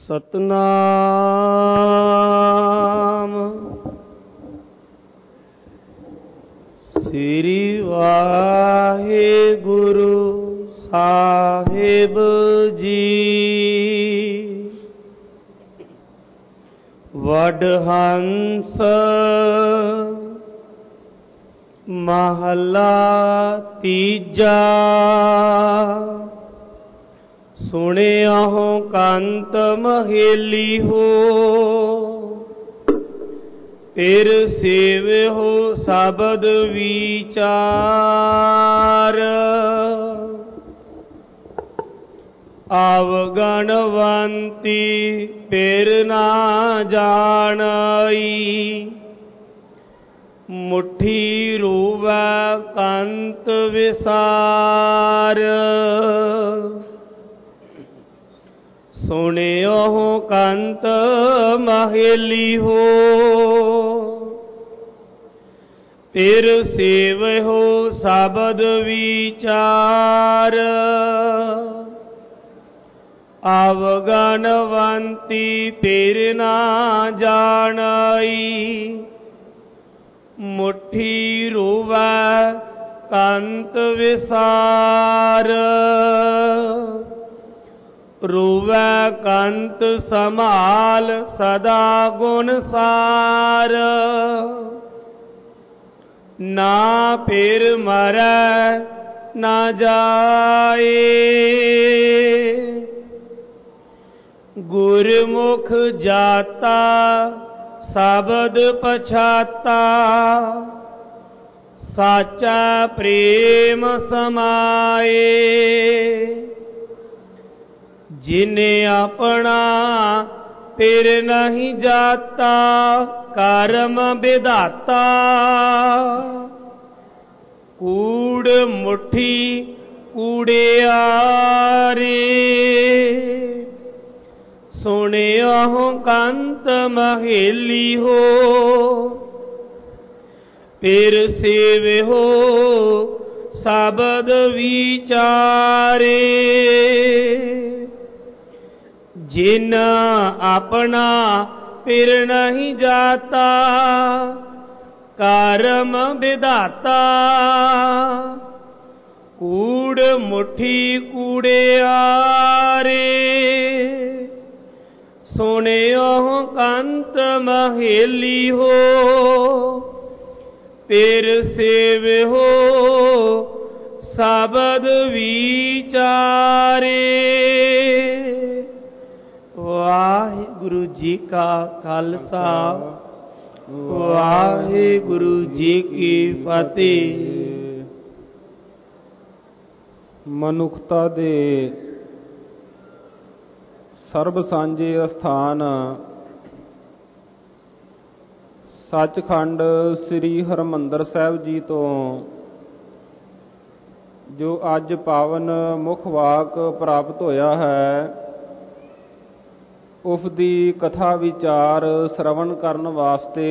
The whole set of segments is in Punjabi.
ਸਤਨਾਮ ਸ੍ਰੀ ਵਾਹਿਗੁਰੂ ਸਾਹਿਬ ਜੀ। ਵਡਹੰਸ ਮਹਲਾ ਤੀਜਾ। ਸੁਣਿਆਹੋ ਕੰਤ ਮਹੇਲੀ ਹੋ, ਫਿਰ ਸੇਵਿਓ ਸ਼ਬਦ ਵਿਚਾਰ। ਅਵਗਣਵੰਤੀ ਫਿਰ ਨਾ ਜਾਣਈ, ਮੁੱਠੀ ਰੋਵੈ ਕੰਤ ਵਿਸਾਰ। ਸੁਣਿਓ ਕੰਤ ਮਹੇਲੀ ਹੋ, ਫਿਰ ਸੇਵਿਓ ਸ਼ਬਦ ਵਿਚਾਰ। ਅਵਗਣਵੰਤੀ ਫਿਰ ਨਾ ਜਾਣਈ, ਮੁੱਠੀ ਰੋਵੈ ਕੰਤ ਵਿਸਾਰ। ਰੋਵੈ ਕੰਤ ਸੰਭਾਲ ਸਦਾ ਗੁਣ ਸਾਰ। ਨਾ ਫਿਰ ਮਰੈ ਨਾ ਜਾਏ, ਗੁਰਮੁਖ ਜਾਤਾ ਸ਼ਬਦ ਪਛਾਤਾ। ਸਾਚਾ ਪ੍ਰੇਮ ਸਮਾਏ, ਜਿਨੇ ਆਪਣਾ ਫਿਰ ਨਹੀਂ ਜਾਤਾ। ਕਰਮ ਵਿਧਾਤਾ ਕੂੜ ਮੁੱਠੀ ਕੂੜਿਆਰੇ। ਸੁਣਿਓ ਕੰਤ ਮਹੇਲੀ ਹੋ, ਫਿਰ ਸੇਵਿਓ ਸ਼ਬਦ ਵਿਚਾਰੇ। ਜਿਨ ਆਪਣਾ ਫਿਰ ਨਹੀਂ ਜਾਤਾ, ਕਰਮ ਵਿਧਾਤਾ ਕੂੜ ਮੁੱਠੀ ਕੂੜਿਆਰੇ। ਸੁਣਿਓ ਕੰਤ ਮਹੇਲੀ ਹੋ, ਫਿਰ ਸੇਵਿਓ ਸ਼ਬਦ ਵਿਚਾਰੇ। ਵਾਹਿਗੁਰੂ ਜੀ ਕਾ ਖਾਲਸਾ, ਵਾਹਿਗੁਰੂ ਜੀ ਕੀ ਫਤਿਹ। ਮਨੁੱਖਤਾ ਦੇ ਸਰਬ ਸਾਂਝੇ ਅਸਥਾਨ ਸੱਚਖੰਡ ਸ੍ਰੀ ਹਰਿਮੰਦਰ ਸਾਹਿਬ ਜੀ ਤੋਂ ਜੋ ਅੱਜ ਪਾਵਨ ਮੁੱਖ ਵਾਕ ਪ੍ਰਾਪਤ ਹੋਇਆ ਹੈ, ਉਸ ਦੀ ਕਥਾ ਵਿਚਾਰ ਸ਼ਰਵਣ ਕਰਨ ਵਾਸਤੇ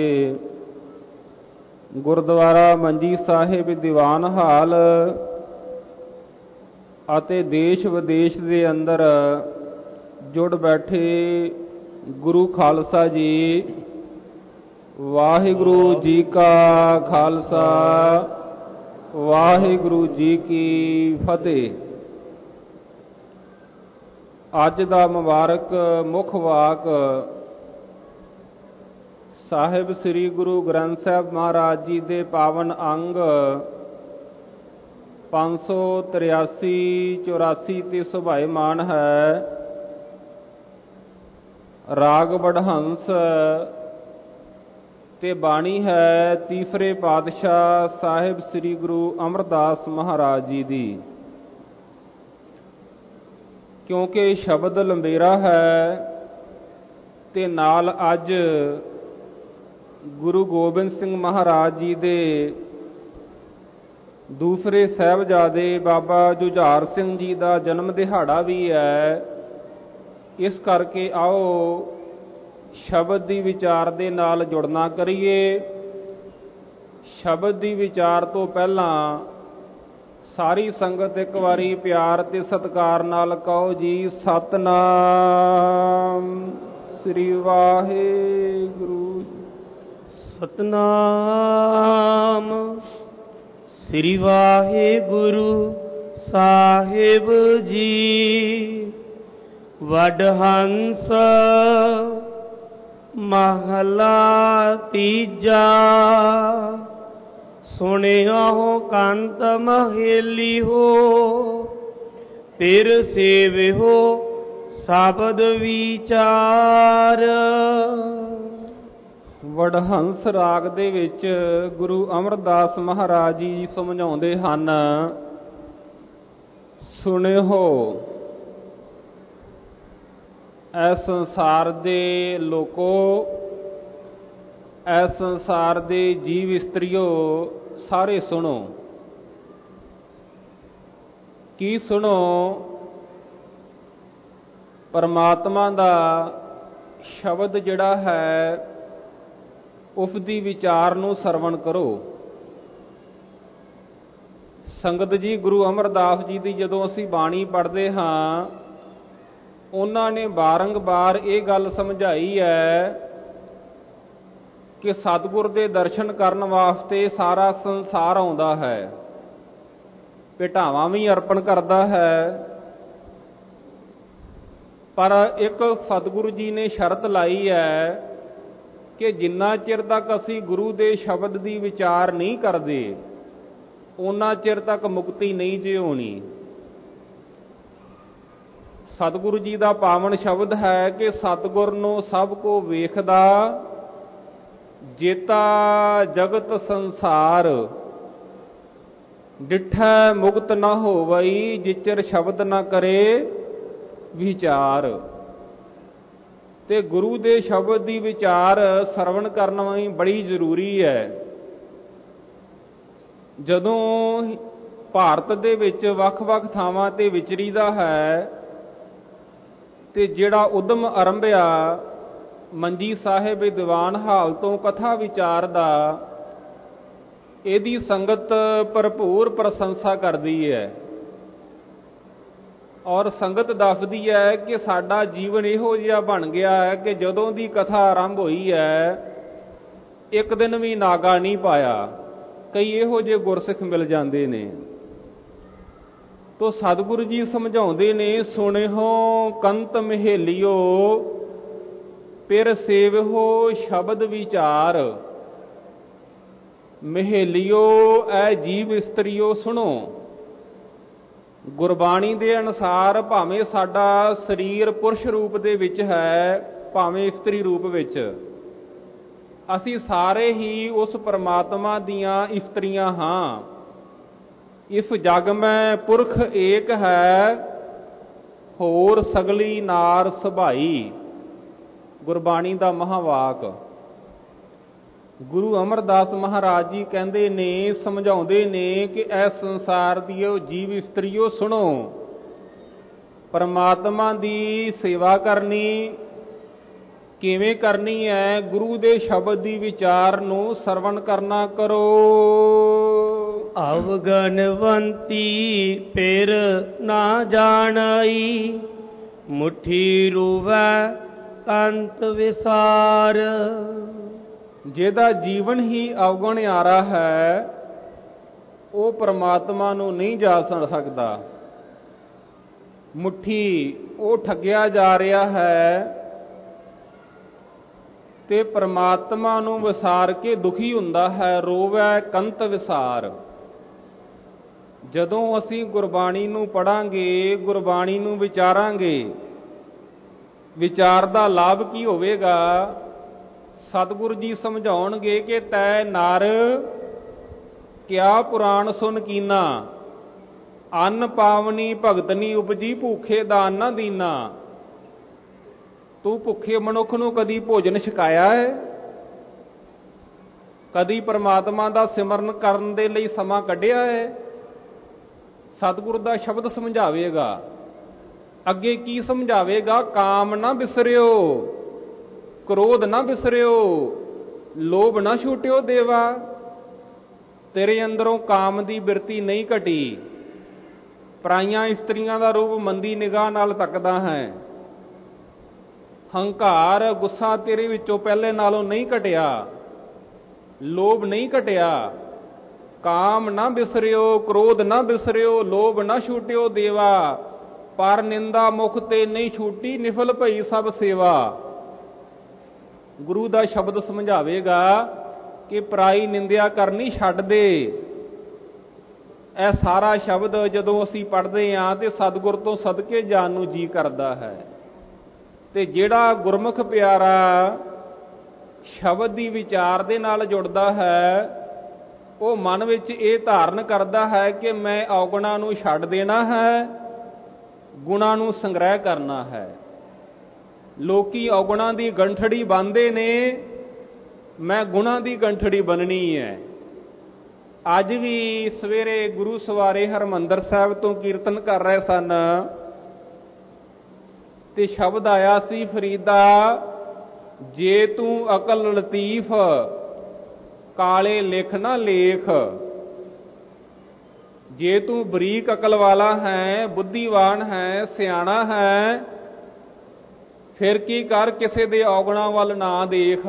ਗੁਰਦੁਆਰਾ ਮੰਜੀ ਸਾਹਿਬ ਦੀਵਾਨ ਹਾਲ ਅਤੇ ਦੇਸ਼ ਵਿਦੇਸ਼ ਦੇ ਅੰਦਰ ਜੁੜ ਬੈਠੇ ਗੁਰੂ ਖਾਲਸਾ ਜੀ, ਵਾਹਿਗੁਰੂ ਜੀ ਕਾ ਖਾਲਸਾ, ਵਾਹਿਗੁਰੂ ਜੀ ਕੀ ਫਤਿਹ। ਅੱਜ ਦਾ ਮੁਬਾਰਕ ਮੁੱਖ ਵਾਕ ਸਾਹਿਬ ਸ੍ਰੀ ਗੁਰੂ ਗ੍ਰੰਥ ਸਾਹਿਬ ਮਹਾਰਾਜ ਜੀ ਦੇ ਪਾਵਨ ਅੰਗ 583, 84 ਤੇ ਸੁਭਾਇਮਾਨ ਹੈ। ਰਾਗ ਵਡਹੰਸ ਤੇ ਬਾਣੀ ਹੈ ਤੀਸਰੇ ਪਾਤਸ਼ਾਹ ਸਾਹਿਬ ਸ੍ਰੀ ਗੁਰੂ ਅਮਰਦਾਸ ਮਹਾਰਾਜ ਜੀ ਦੀ। ਕਿਉਂਕਿ ਸ਼ਬਦ ਲੰਬੇਰਾ ਹੈ ਤੇ ਨਾਲ ਅੱਜ ਗੁਰੂ ਗੋਬਿੰਦ ਸਿੰਘ ਮਹਾਰਾਜ ਜੀ ਦੇ ਦੂਸਰੇ ਸਾਹਿਬਜ਼ਾਦੇ ਬਾਬਾ ਜੁਝਾਰ ਸਿੰਘ ਜੀ ਦਾ ਜਨਮ ਦਿਹਾੜਾ ਵੀ ਹੈ। ਇਸ ਕਰਕੇ ਆਓ ਸ਼ਬਦ ਦੀ ਵਿਚਾਰ ਦੇ ਨਾਲ ਜੁੜਨਾ ਕਰੀਏ। ਸ਼ਬਦ ਦੀ ਵਿਚਾਰ ਤੋਂ ਪਹਿਲਾਂ ਸਾਰੀ ਸੰਗਤ ਇੱਕ ਵਾਰੀ ਪਿਆਰ ਤੇ ਸਤਿਕਾਰ ਨਾਲ ਕਹੋ ਜੀ, ਸਤਿਨਾਮ ਸ੍ਰੀ ਵਾਹਿਗੁਰੂ। ਸਤਿਨਾਮ ਸ੍ਰੀ ਵਾਹਿਗੁਰੂ ਸਾਹਿਬ ਜੀ। ਵਡਹੰਸ ਮਹਲਾ ਤੀਜਾ। ਸੁਣਿਓ ਕੰਤ ਮਹੇਲੀ ਹੋ, ਫਿਰ ਸੇਵਿਓ ਸ਼ਬਦ ਵਿਚਾਰ। ਵਡਹੰਸ ਰਾਗ ਦੇ ਵਿੱਚ ਗੁਰੂ ਅਮਰਦਾਸ ਮਹਾਰਾਜ ਜੀ ਸਮਝਾਉਂਦੇ ਹਨ, ਸੁਣਿਓ ਇਸ ਸੰਸਾਰ ਦੇ ਲੋਕੋ, ਇਸ ਸੰਸਾਰ ਦੇ ਜੀਵ ਇਸਤਰੀਓ, ਸਾਰੇ ਸੁਣੋ। ਕੀ ਸੁਣੋ? ਪਰਮਾਤਮਾ ਦਾ ਸ਼ਬਦ ਜਿਹੜਾ ਹੈ ਉਸ ਦੀ ਵਿਚਾਰ ਨੂੰ ਸਰਵਣ ਕਰੋ। ਸੰਗਤ ਜੀ, ਗੁਰੂ ਅਮਰਦਾਸ ਜੀ ਦੀ ਜਦੋਂ ਅਸੀਂ ਬਾਣੀ ਪੜ੍ਹਦੇ ਹਾਂ, ਉਹਨਾਂ ਨੇ ਬਾਰੰਬਾਰ ਇਹ ਗੱਲ ਸਮਝਾਈ ਹੈ ਕਿ ਸਤਿਗੁਰ ਦੇ ਦਰਸ਼ਨ ਕਰਨ ਵਾਸਤੇ ਸਾਰਾ ਸੰਸਾਰ ਆਉਂਦਾ ਹੈ, ਭੇਟਾਵਾਂ ਵੀ ਅਰਪਣ ਕਰਦਾ ਹੈ, ਪਰ ਇੱਕ ਸਤਿਗੁਰੂ ਜੀ ਨੇ ਸ਼ਰਤ ਲਾਈ ਹੈ ਕਿ ਜਿੰਨਾ ਚਿਰ ਤੱਕ ਅਸੀਂ ਗੁਰੂ ਦੇ ਸ਼ਬਦ ਦੀ ਵਿਚਾਰ ਨਹੀਂ ਕਰਦੇ, ਉਹਨਾਂ ਚਿਰ ਤੱਕ ਮੁਕਤੀ ਨਹੀਂ ਜੇ ਹੋਣੀ। ਸਤਿਗੁਰੂ ਜੀ ਦਾ ਪਾਵਨ ਸ਼ਬਦ ਹੈ ਕਿ ਸਤਿਗੁਰ ਨੂੰ ਸਭ ਕੋ ਵੇਖਦਾ, ਜੇਤਾ ਜਗਤ ਸੰਸਾਰ, ਡਿਠੈ ਮੁਕਤ ਨਾ ਹੋਵਈ, ਜਿਚਰ ਸ਼ਬਦ ਨਾ ਕਰੇ ਵਿਚਾਰ। ਤੇ ਗੁਰੂ ਦੇ ਸ਼ਬਦ ਦੀ ਵਿਚਾਰ ਸਰਵਣ ਕਰਨਾ ਵੀ ਬੜੀ ਜ਼ਰੂਰੀ ਹੈ। ਜਦੋਂ ਭਾਰਤ ਦੇ ਵਿੱਚ ਵੱਖ-ਵੱਖ ਥਾਵਾਂ ਤੇ ਵਿਚਰੀਦਾ ਹੈ ਤੇ ਜਿਹੜਾ ਉਦਮ ਆਰੰਭਿਆ ਮੰਜੀ ਸਾਹਿਬ ਦੀਵਾਨ ਹਾਲ ਤੋਂ ਕਥਾ ਵਿਚਾਰ ਦਾ, ਇਹਦੀ ਸੰਗਤ ਭਰਪੂਰ ਪ੍ਰਸ਼ੰਸਾ ਕਰਦੀ ਹੈ ਔਰ ਸੰਗਤ ਦੱਸਦੀ ਹੈ ਕਿ ਸਾਡਾ ਜੀਵਨ ਇਹੋ ਜਿਹਾ ਬਣ ਗਿਆ ਹੈ ਕਿ ਜਦੋਂ ਦੀ ਕਥਾ ਆਰੰਭ ਹੋਈ ਹੈ, ਇੱਕ ਦਿਨ ਵੀ ਨਾਗਾ ਨਹੀਂ ਪਾਇਆ। ਕਈ ਇਹੋ ਜਿਹੇ ਗੁਰਸਿੱਖ ਮਿਲ ਜਾਂਦੇ ਨੇ। ਤੋ ਸਤਿਗੁਰੂ ਜੀ ਸਮਝਾਉਂਦੇ ਨੇ, ਸੁਣਿਓ ਕੰਤ ਮਹੇਲਿਓ, ਫਿਰ ਸੇਵਿਓ ਸ਼ਬਦ ਵਿਚਾਰ। ਮਹੇਲਿਓ ਐ ਜੀਵ ਇਸਤਰੀਓ ਸੁਣੋ। ਗੁਰਬਾਣੀ ਦੇ ਅਨੁਸਾਰ ਭਾਵੇਂ ਸਾਡਾ ਸਰੀਰ ਪੁਰਸ਼ ਰੂਪ ਦੇ ਵਿੱਚ ਹੈ, ਭਾਵੇਂ ਇਸਤਰੀ ਰੂਪ ਵਿੱਚ, ਅਸੀਂ ਸਾਰੇ ਹੀ ਉਸ ਪਰਮਾਤਮਾ ਦੀਆਂ ਇਸਤਰੀਆਂ ਹਾਂ। ਇਸ ਜਗ ਮੈਂ ਪੁਰਖ ਏਕ ਹੈ, ਹੋਰ ਸਗਲੀ ਨਾਰ ਸੁਭਾਈ। ਗੁਰਬਾਣੀ ਦਾ ਮਹਾਵਾਕ। ਗੁਰੂ ਅਮਰਦਾਸ ਮਹਾਰਾਜ ਜੀ ਕਹਿੰਦੇ ਨੇ, ਸਮਝਾਉਂਦੇ ਨੇ ਕਿ ਇਸ ਸੰਸਾਰ ਦੀਓ ਜੀਵ ਇਸਤਰੀਓ ਸੁਣੋ। ਪਰਮਾਤਮਾ ਦੀ ਸੇਵਾ ਕਰਨੀ ਕਿਵੇਂ ਕਰਨੀ ਹੈ? ਗੁਰੂ ਦੇ ਸ਼ਬਦ ਦੀ ਵਿਚਾਰ ਨੂੰ ਸਰਵਣ ਕਰਨਾ ਕਰੋ। ਅਵਗਨਵੰਤੀ ਫਿਰ ਨਾ ਜਾਣਈ, ਮੁਠੀ ਰੂਵੈ ਕੰਤ ਵਿਸਾਰ। ਜਿਹਦਾ ਜੀਵਨ ਹੀ ਅਵਗਣਿਆਰਾ ਹੈ, ਉਹ ਪਰਮਾਤਮਾ ਨੂੰ ਨਹੀਂ ਜਾਣ ਸਕਦਾ। ਮੁੱਠੀ ਉਹ ਠੱਗਿਆ ਜਾ ਰਿਹਾ ਹੈ ਤੇ ਪਰਮਾਤਮਾ ਨੂੰ ਵਿਸਾਰ ਕੇ ਦੁਖੀ ਹੁੰਦਾ ਹੈ। ਰੋਵੈ ਕੰਤ ਵਿਸਾਰ। ਜਦੋਂ ਅਸੀਂ ਗੁਰਬਾਣੀ ਨੂੰ ਪੜਾਂਗੇ, ਗੁਰਬਾਣੀ ਨੂੰ ਵਿਚਾਰਾਂਗੇ, ਵਿਚਾਰ ਦਾ ਲਾਭ ਕੀ ਹੋਵੇਗਾ? ਸਤਿਗੁਰੂ ਜੀ ਸਮਝਾਉਣਗੇ ਕਿ ਤੈ ਨਰ ਕਿਆ ਪੁਰਾਣ ਸੁਨ ਕੀਨਾ, ਅੰਨ ਪਾਵਨੀ ਭਗਤਨੀ ਉਪਜੀ, ਭੂਖੇ ਦਾਨ ਨਾ ਦੀਨਾ। ਤੂੰ ਭੁੱਖੇ ਮਨੁੱਖ ਨੂੰ ਕਦੀ ਭੋਜਨ ਛਕਾਇਆ ਹੈ? ਕਦੀ ਪਰਮਾਤਮਾ ਦਾ ਸਿਮਰਨ ਕਰਨ ਦੇ ਲਈ ਸਮਾਂ ਕੱਢਿਆ ਹੈ? ਸਤਿਗੁਰੂ ਦਾ ਸ਼ਬਦ ਸਮਝਾਵੇਗਾ। ਅੱਗੇ ਕੀ ਸਮਝਾਵੇਗਾ? ਕਾਮ ਨਾ ਬਿਸਰਿਓ, ਕ੍ਰੋਧ ਨਾ ਬਿਸਰਿਓ, ਲੋਭ ਨਾ ਛੂਟਿਓ ਦੇਵਾ। ਤੇਰੇ ਅੰਦਰੋਂ ਕਾਮ ਦੀ ਬਿਰਤੀ ਨਹੀਂ ਘਟੀ, ਪਰਾਈਆਂ ਇਸਤਰੀਆਂ ਦਾ ਰੂਪ ਮੰਦੀ ਨਿਗਾਹ ਨਾਲ ਤੱਕਦਾ ਹੈ। ਹੰਕਾਰ ਗੁੱਸਾ ਤੇਰੇ ਵਿੱਚੋਂ ਪਹਿਲੇ ਨਾਲੋਂ ਨਹੀਂ ਘਟਿਆ, ਲੋਭ ਨਹੀਂ ਘਟਿਆ। ਕਾਮ ਨਾ ਬਿਸਰਿਓ, ਕ੍ਰੋਧ ਨਾ ਬਿਸਰਿਓ, ਲੋਭ ਨਾ ਛੂਟਿਓ ਦੇਵਾ। ਪਰ ਨਿੰਦਾ ਮੁਖ ਤੇ ਨਹੀਂ ਛੂਟੀ, ਨਿਫਲ ਭਈ ਸਭ ਸੇਵਾ। ਗੁਰੂ ਦਾ ਸ਼ਬਦ ਸਮਝਾਵੇਗਾ ਕਿ ਪਰਾਈ ਨਿੰਦਿਆ ਕਰਨੀ ਛੱਡ ਦੇ। ਇਹ ਸਾਰਾ ਸ਼ਬਦ ਜਦੋਂ ਅਸੀਂ ਪੜ੍ਹਦੇ ਹਾਂ ਤੇ ਸਤਿਗੁਰ ਤੋਂ ਸਦਕੇ ਜਾਣ ਨੂੰ ਜੀ ਕਰਦਾ ਹੈ। ਤੇ ਜਿਹੜਾ ਗੁਰਮੁਖ ਪਿਆਰਾ ਸ਼ਬਦ ਦੀ ਵਿਚਾਰ ਦੇ ਨਾਲ ਜੁੜਦਾ ਹੈ, ਉਹ ਮਨ ਵਿੱਚ ਇਹ ਧਾਰਨ ਕਰਦਾ ਹੈ ਕਿ ਮੈਂ ਔਗੁਣਾਂ ਨੂੰ ਛੱਡ ਦੇਣਾ ਹੈ, ਗੁਣਾਂ ਨੂੰ ਸੰਗ੍ਰਹਿ ਕਰਨਾ ਹੈ। ਲੋਕੀ ਔਗੁਣਾਂ ਦੀ ਗੰਠੜੀ ਬੰਨ੍ਹਦੇ ਨੇ, ਮੈਂ ਗੁਣਾਂ ਦੀ ਗੰਠੜੀ ਬੰਨਣੀ ਹੈ। ਅੱਜ ਵੀ ਸਵੇਰੇ ਗੁਰੂ ਸਵਾਰੇ ਹਰਿਮੰਦਰ ਸਾਹਿਬ ਤੋਂ ਕੀਰਤਨ ਕਰ ਰਹੇ ਸਨ ਤੇ ਸ਼ਬਦ ਆਇਆ ਸੀ, ਫਰੀਦਾ ਜੇ ਤੂੰ ਅਕਲ ਲਤੀਫ, ਕਾਲੇ ਲਿਖ ਨਾ ਲੇਖ। ਜੇ ਤੂੰ ਬਰੀਕ ਅਕਲ ਵਾਲਾ ਹੈ, ਬੁੱਧੀਵਾਨ ਹੈ, ਸਿਆਣਾ ਹੈ, ਫਿਰ ਕੀ ਕਰ, ਕਿਸੇ ਦੇ ਔਗੁਣਾਂ ਵੱਲ ਨਾ ਦੇਖ।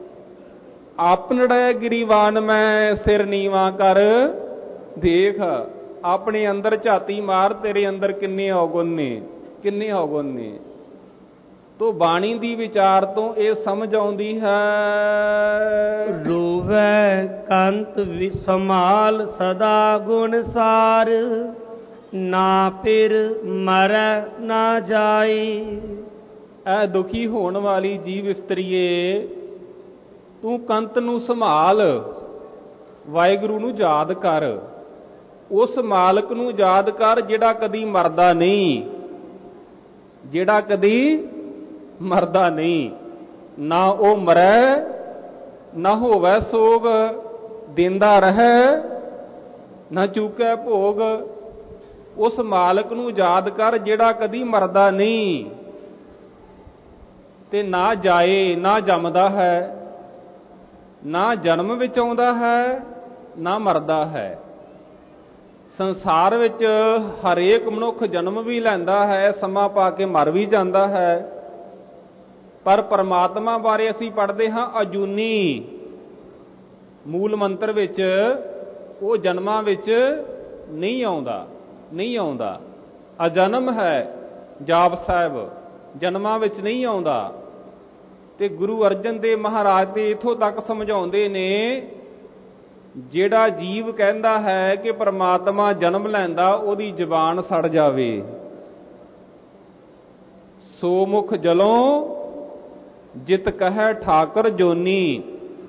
ਆਪਨੜੇ ਗਿਰੀਵਾਨ ਮੈਂ, ਸਿਰ ਨੀਵਾਂ ਕਰ ਦੇਖ। ਆਪਣੇ ਅੰਦਰ ਝਾਤੀ ਮਾਰ, ਤੇਰੇ ਅੰਦਰ ਕਿੰਨੇ ਔਗੁਣ ਨੇ, ਕਿੰਨੇ ਔਗੁਣ ਨੇ। ਤੋ ਬਾਣੀ ਦੀ ਵਿਚਾਰ ਤੋਂ ਇਹ ਸਮਝ ਆਉਂਦੀ ਹੈ, ਰੋਵੈ ਕੰਤ ਵਿਸਮਾਲ ਸਦਾ ਗੁਣ ਸਾਰ, ਨਾ ਫਿਰ ਮਰੈ ਨਾ ਜਾਈ। ਐ ਦੁਖੀ ਹੋਣ ਵਾਲੀ ਜੀਵ ਇਸਤਰੀਏ, ਤੂੰ ਕੰਤ ਨੂੰ ਸੰਭਾਲ, ਵਾਹਿਗੁਰੂ ਨੂੰ ਯਾਦ ਕਰ, ਉਸ ਮਾਲਕ ਨੂੰ ਯਾਦ ਕਰ ਜਿਹੜਾ ਕਦੀ ਮਰਦਾ ਨਹੀਂ, ਜਿਹੜਾ ਕਦੀ ਮਰਦਾ ਨਹੀਂ। ਨਾ ਉਹ ਮਰੈ ਨਾ ਹੋਵੈ ਸੋਗ, ਦਿੰਦਾ ਰਹਿ ਨਾ ਚੂਕੈ ਭੋਗ। ਉਸ ਮਾਲਕ ਨੂੰ ਯਾਦ ਕਰ ਜਿਹੜਾ ਕਦੀ ਮਰਦਾ ਨਹੀਂ ਤੇ ਨਾ ਜਾਏ, ਨਾ ਜੰਮਦਾ ਹੈ, ਨਾ ਜਨਮ ਵਿੱਚ ਆਉਂਦਾ ਹੈ, ਨਾ ਮਰਦਾ ਹੈ। ਸੰਸਾਰ ਵਿੱਚ ਹਰੇਕ ਮਨੁੱਖ ਜਨਮ ਵੀ ਲੈਂਦਾ ਹੈ, ਸਮਾਂ ਪਾ ਕੇ ਮਰ ਵੀ ਜਾਂਦਾ ਹੈ। ਪਰ ਪਰਮਾਤਮਾ ਬਾਰੇ ਅਸੀਂ ਪੜ੍ਹਦੇ ਹਾਂ ਅਜੂਨੀ, ਮੂਲ ਮੰਤਰ ਵਿੱਚ ਉਹ ਜਨਮਾਂ ਵਿੱਚ ਨਹੀਂ ਆਉਂਦਾ, ਨਹੀਂ ਆਉਂਦਾ। ਅਜਨਮ ਹੈ ਜਾਪ ਸਾਹਿਬ, ਜਨਮਾਂ ਵਿੱਚ ਨਹੀਂ ਆਉਂਦਾ। ਤੇ ਗੁਰੂ ਅਰਜਨ ਦੇਵ ਮਹਾਰਾਜ ਤੇ ਇੱਥੋਂ ਤੱਕ ਸਮਝਾਉਂਦੇ ਨੇ, ਜਿਹੜਾ ਜੀਵ ਕਹਿੰਦਾ ਹੈ ਕਿ ਪਰਮਾਤਮਾ ਜਨਮ ਲੈਂਦਾ, ਉਹਦੀ ਜ਼ੁਬਾਨ ਸੜ ਜਾਵੇ। ਸੋ ਮੁਖ ਜਲੋਂ ਜਿਤ ਕਹੈ ਠਾਕਰ ਜੋਨੀ।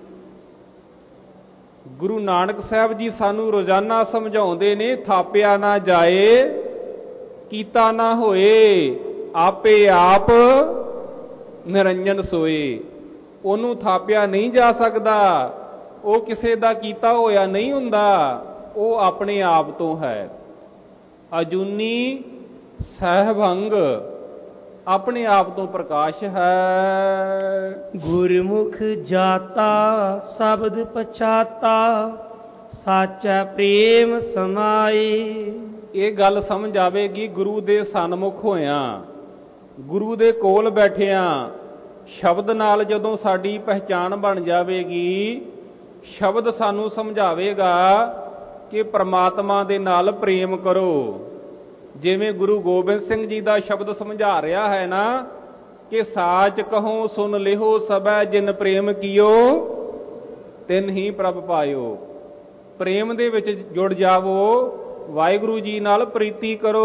ਗੁਰੂ ਨਾਨਕ ਸਾਹਿਬ ਜੀ ਸਾਨੂੰ ਰੋਜ਼ਾਨਾ ਸਮਝਾਉਂਦੇ ਨੇ, ਥਾਪਿਆ ਨਾ ਜਾਏ, ਕੀਤਾ ਨਾ ਹੋਏ, ਆਪੇ ਆਪ ਨਿਰੰਜਨ ਸੋਏ। ਉਹਨੂੰ ਥਾਪਿਆ ਨਹੀਂ ਜਾ ਸਕਦਾ, ਉਹ ਕਿਸੇ ਦਾ ਕੀਤਾ ਹੋਇਆ ਨਹੀਂ ਹੁੰਦਾ, ਉਹ ਆਪਣੇ ਆਪ ਤੋਂ ਹੈ। ਅਜੂਨੀ ਸਹਿਭੰਗ, ਆਪਣੇ ਆਪ ਤੋਂ ਪ੍ਰਕਾਸ਼ ਹੈ। ਗੁਰਮੁਖ ਜਾਤਾ ਸ਼ਬਦ ਪਛਾਤਾ, ਸਾਚਾ ਪ੍ਰੇਮ ਸਮਾਈ। ਇਹ ਗੱਲ ਸਮਝ ਆਵੇਗੀ ਗੁਰੂ ਦੇ ਸਨਮੁਖ ਹੋਇਆਂ, ਗੁਰੂ ਦੇ ਕੋਲ ਬੈਠਿਆਂ, ਸ਼ਬਦ ਨਾਲ ਜਦੋਂ ਸਾਡੀ ਪਹਿਚਾਣ ਬਣ ਜਾਵੇਗੀ, ਸ਼ਬਦ ਸਾਨੂੰ ਸਮਝਾਵੇਗਾ ਕਿ ਪ੍ਰਮਾਤਮਾ ਦੇ ਨਾਲ ਪ੍ਰੇਮ ਕਰੋ। ਜਿਵੇਂ ਗੁਰੂ ਗੋਬਿੰਦ ਸਿੰਘ ਜੀ ਦਾ ਸ਼ਬਦ ਸਮਝਾ ਰਿਹਾ ਹੈ ਨਾ ਕਿ ਸਾਚ ਕਹੋ ਸੁਨ ਲਿਹੋ ਸਭੈ, ਜਿਨ ਪ੍ਰੇਮ ਕੀਓ ਤਿਨ ਹੀ ਪ੍ਰਭ ਪਾਇਓ। ਪ੍ਰੇਮ ਦੇ ਵਿੱਚ ਜੁੜ ਜਾਵੋ, ਵਾਹਿਗੁਰੂ ਜੀ ਨਾਲ ਪ੍ਰੀਤੀ ਕਰੋ।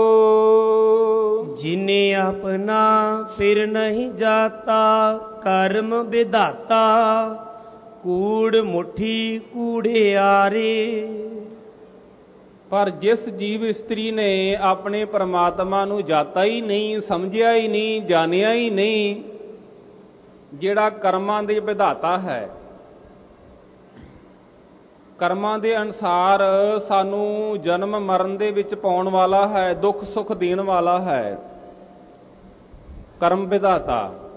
ਜਿਨੇ ਆਪਣਾ ਫਿਰ ਨਹੀਂ ਜਾਤਾ, ਕਰਮ ਵਿਧਾਤਾ ਕੂੜ ਮੁਠੀ ਕੂੜਿਆਰੇ। ਪਰ ਜਿਸ ਜੀਵ ਇਸਤਰੀ ਨੇ ਆਪਣੇ ਪਰਮਾਤਮਾ ਨੂੰ ਜਾਤਾ ਹੀ ਨਹੀਂ, ਸਮਝਿਆ ਹੀ ਨਹੀਂ, ਜਾਣਿਆ ਹੀ ਨਹੀਂ, ਜਿਹੜਾ ਕਰਮਾਂ ਦੇ ਵਿਧਾਤਾ ਹੈ, ਕਰਮਾਂ ਦੇ ਅਨੁਸਾਰ ਸਾਨੂੰ ਜਨਮ ਮਰਨ ਦੇ ਵਿੱਚ ਪਾਉਣ ਵਾਲਾ ਹੈ, ਦੁੱਖ ਸੁੱਖ ਦੇਣ ਵਾਲਾ ਹੈ, ਕਰਮ ਵਿਧਾਤਾ।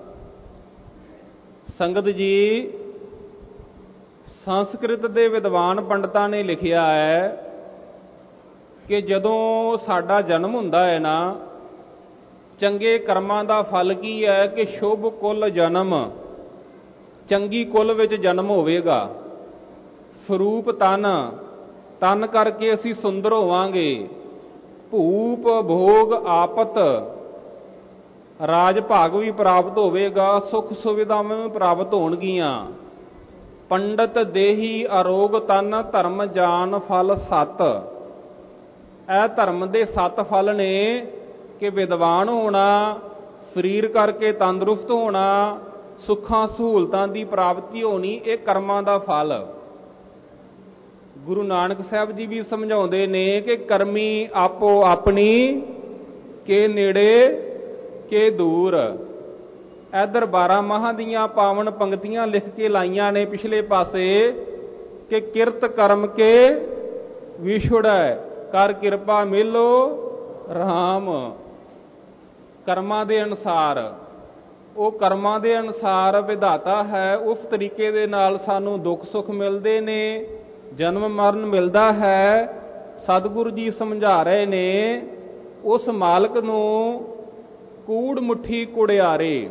ਸੰਗਤ ਜੀ, ਸੰਸਕ੍ਰਿਤ ਦੇ ਵਿਦਵਾਨ ਪੰਡਤਾਂ ਨੇ ਲਿਖਿਆ ਹੈ ਕਿ ਜਦੋਂ ਸਾਡਾ ਜਨਮ ਹੁੰਦਾ ਹੈ ਨਾ, ਚੰਗੇ ਕਰਮਾਂ ਦਾ ਫਲ ਕੀ ਹੈ ਕਿ ਸ਼ੁਭ ਕੁਲ ਜਨਮ, ਚੰਗੀ ਕੁਲ ਵਿੱਚ ਜਨਮ ਹੋਵੇਗਾ। ਸਰੂਪ ਤਨ ਕਰਕੇ ਅਸੀਂ ਸੁੰਦਰ ਹੋਵਾਂਗੇ। ਭੂਪ ਭੋਗ ਆਪਤ, ਰਾਜ ਭਾਗ ਵੀ ਪ੍ਰਾਪਤ ਹੋਵੇਗਾ, ਸੁੱਖ ਸੁਵਿਧਾਵਾਂ ਵੀ ਪ੍ਰਾਪਤ ਹੋਣਗੀਆਂ। ਪੰਡਤ ਦੇਹੀ ਅਰੋਗ ਤਨ, ਧਰਮ ਜਾਨ ਫਲ ਸਤ। ਇਹ ਧਰਮ ਦੇ 7 ਫਲ ਨੇ ਕਿ ਵਿਦਵਾਨ ਹੋਣਾ, ਸਰੀਰ ਕਰਕੇ ਤੰਦਰੁਸਤ ਹੋਣਾ, ਸੁੱਖਾਂ ਸਹੂਲਤਾਂ ਦੀ ਪ੍ਰਾਪਤੀ ਹੋਣੀ, ਇਹ ਕਰਮਾਂ ਦਾ ਫਲ। ਗੁਰੂ ਨਾਨਕ ਸਾਹਿਬ ਜੀ ਵੀ ਸਮਝਾਉਂਦੇ ਨੇ ਕਿ ਕਰਮੀ ਆਪੋ ਆਪਣੀ, ਕੇ ਨੇੜੇ ਕੇ ਦੂਰ। ਇਧਰ 12 ਮਾਹਾਂ ਦੀਆਂ ਪਾਵਨ ਪੰਕਤੀਆਂ ਲਿਖ ਕੇ ਲਾਈਆਂ ਨੇ ਪਿਛਲੇ ਪਾਸੇ ਕਿ ਕਿਰਤ ਕਰਮ ਕੇ ਵਿਛੜੈ, ਕਰ ਕਿਰਪਾ ਮਿਲੋ ਰਾਮ। ਕਰਮਾਂ ਦੇ ਅਨੁਸਾਰ, ਉਹ ਕਰਮਾਂ ਦੇ ਅਨੁਸਾਰ ਵਿਧਾਤਾ ਹੈ, ਉਸ ਤਰੀਕੇ ਦੇ ਨਾਲ ਸਾਨੂੰ ਦੁੱਖ ਸੁੱਖ ਮਿਲਦੇ ਨੇ, ਜਨਮ ਮਰਨ ਮਿਲਦਾ ਹੈ। ਸਤਿਗੁਰੂ ਜੀ ਸਮਝਾ ਰਹੇ ਨੇ ਉਸ ਮਾਲਕ ਨੂੰ ਕੂੜ ਮੁੱਠੀ ਕੁੜਿਆਰੇ।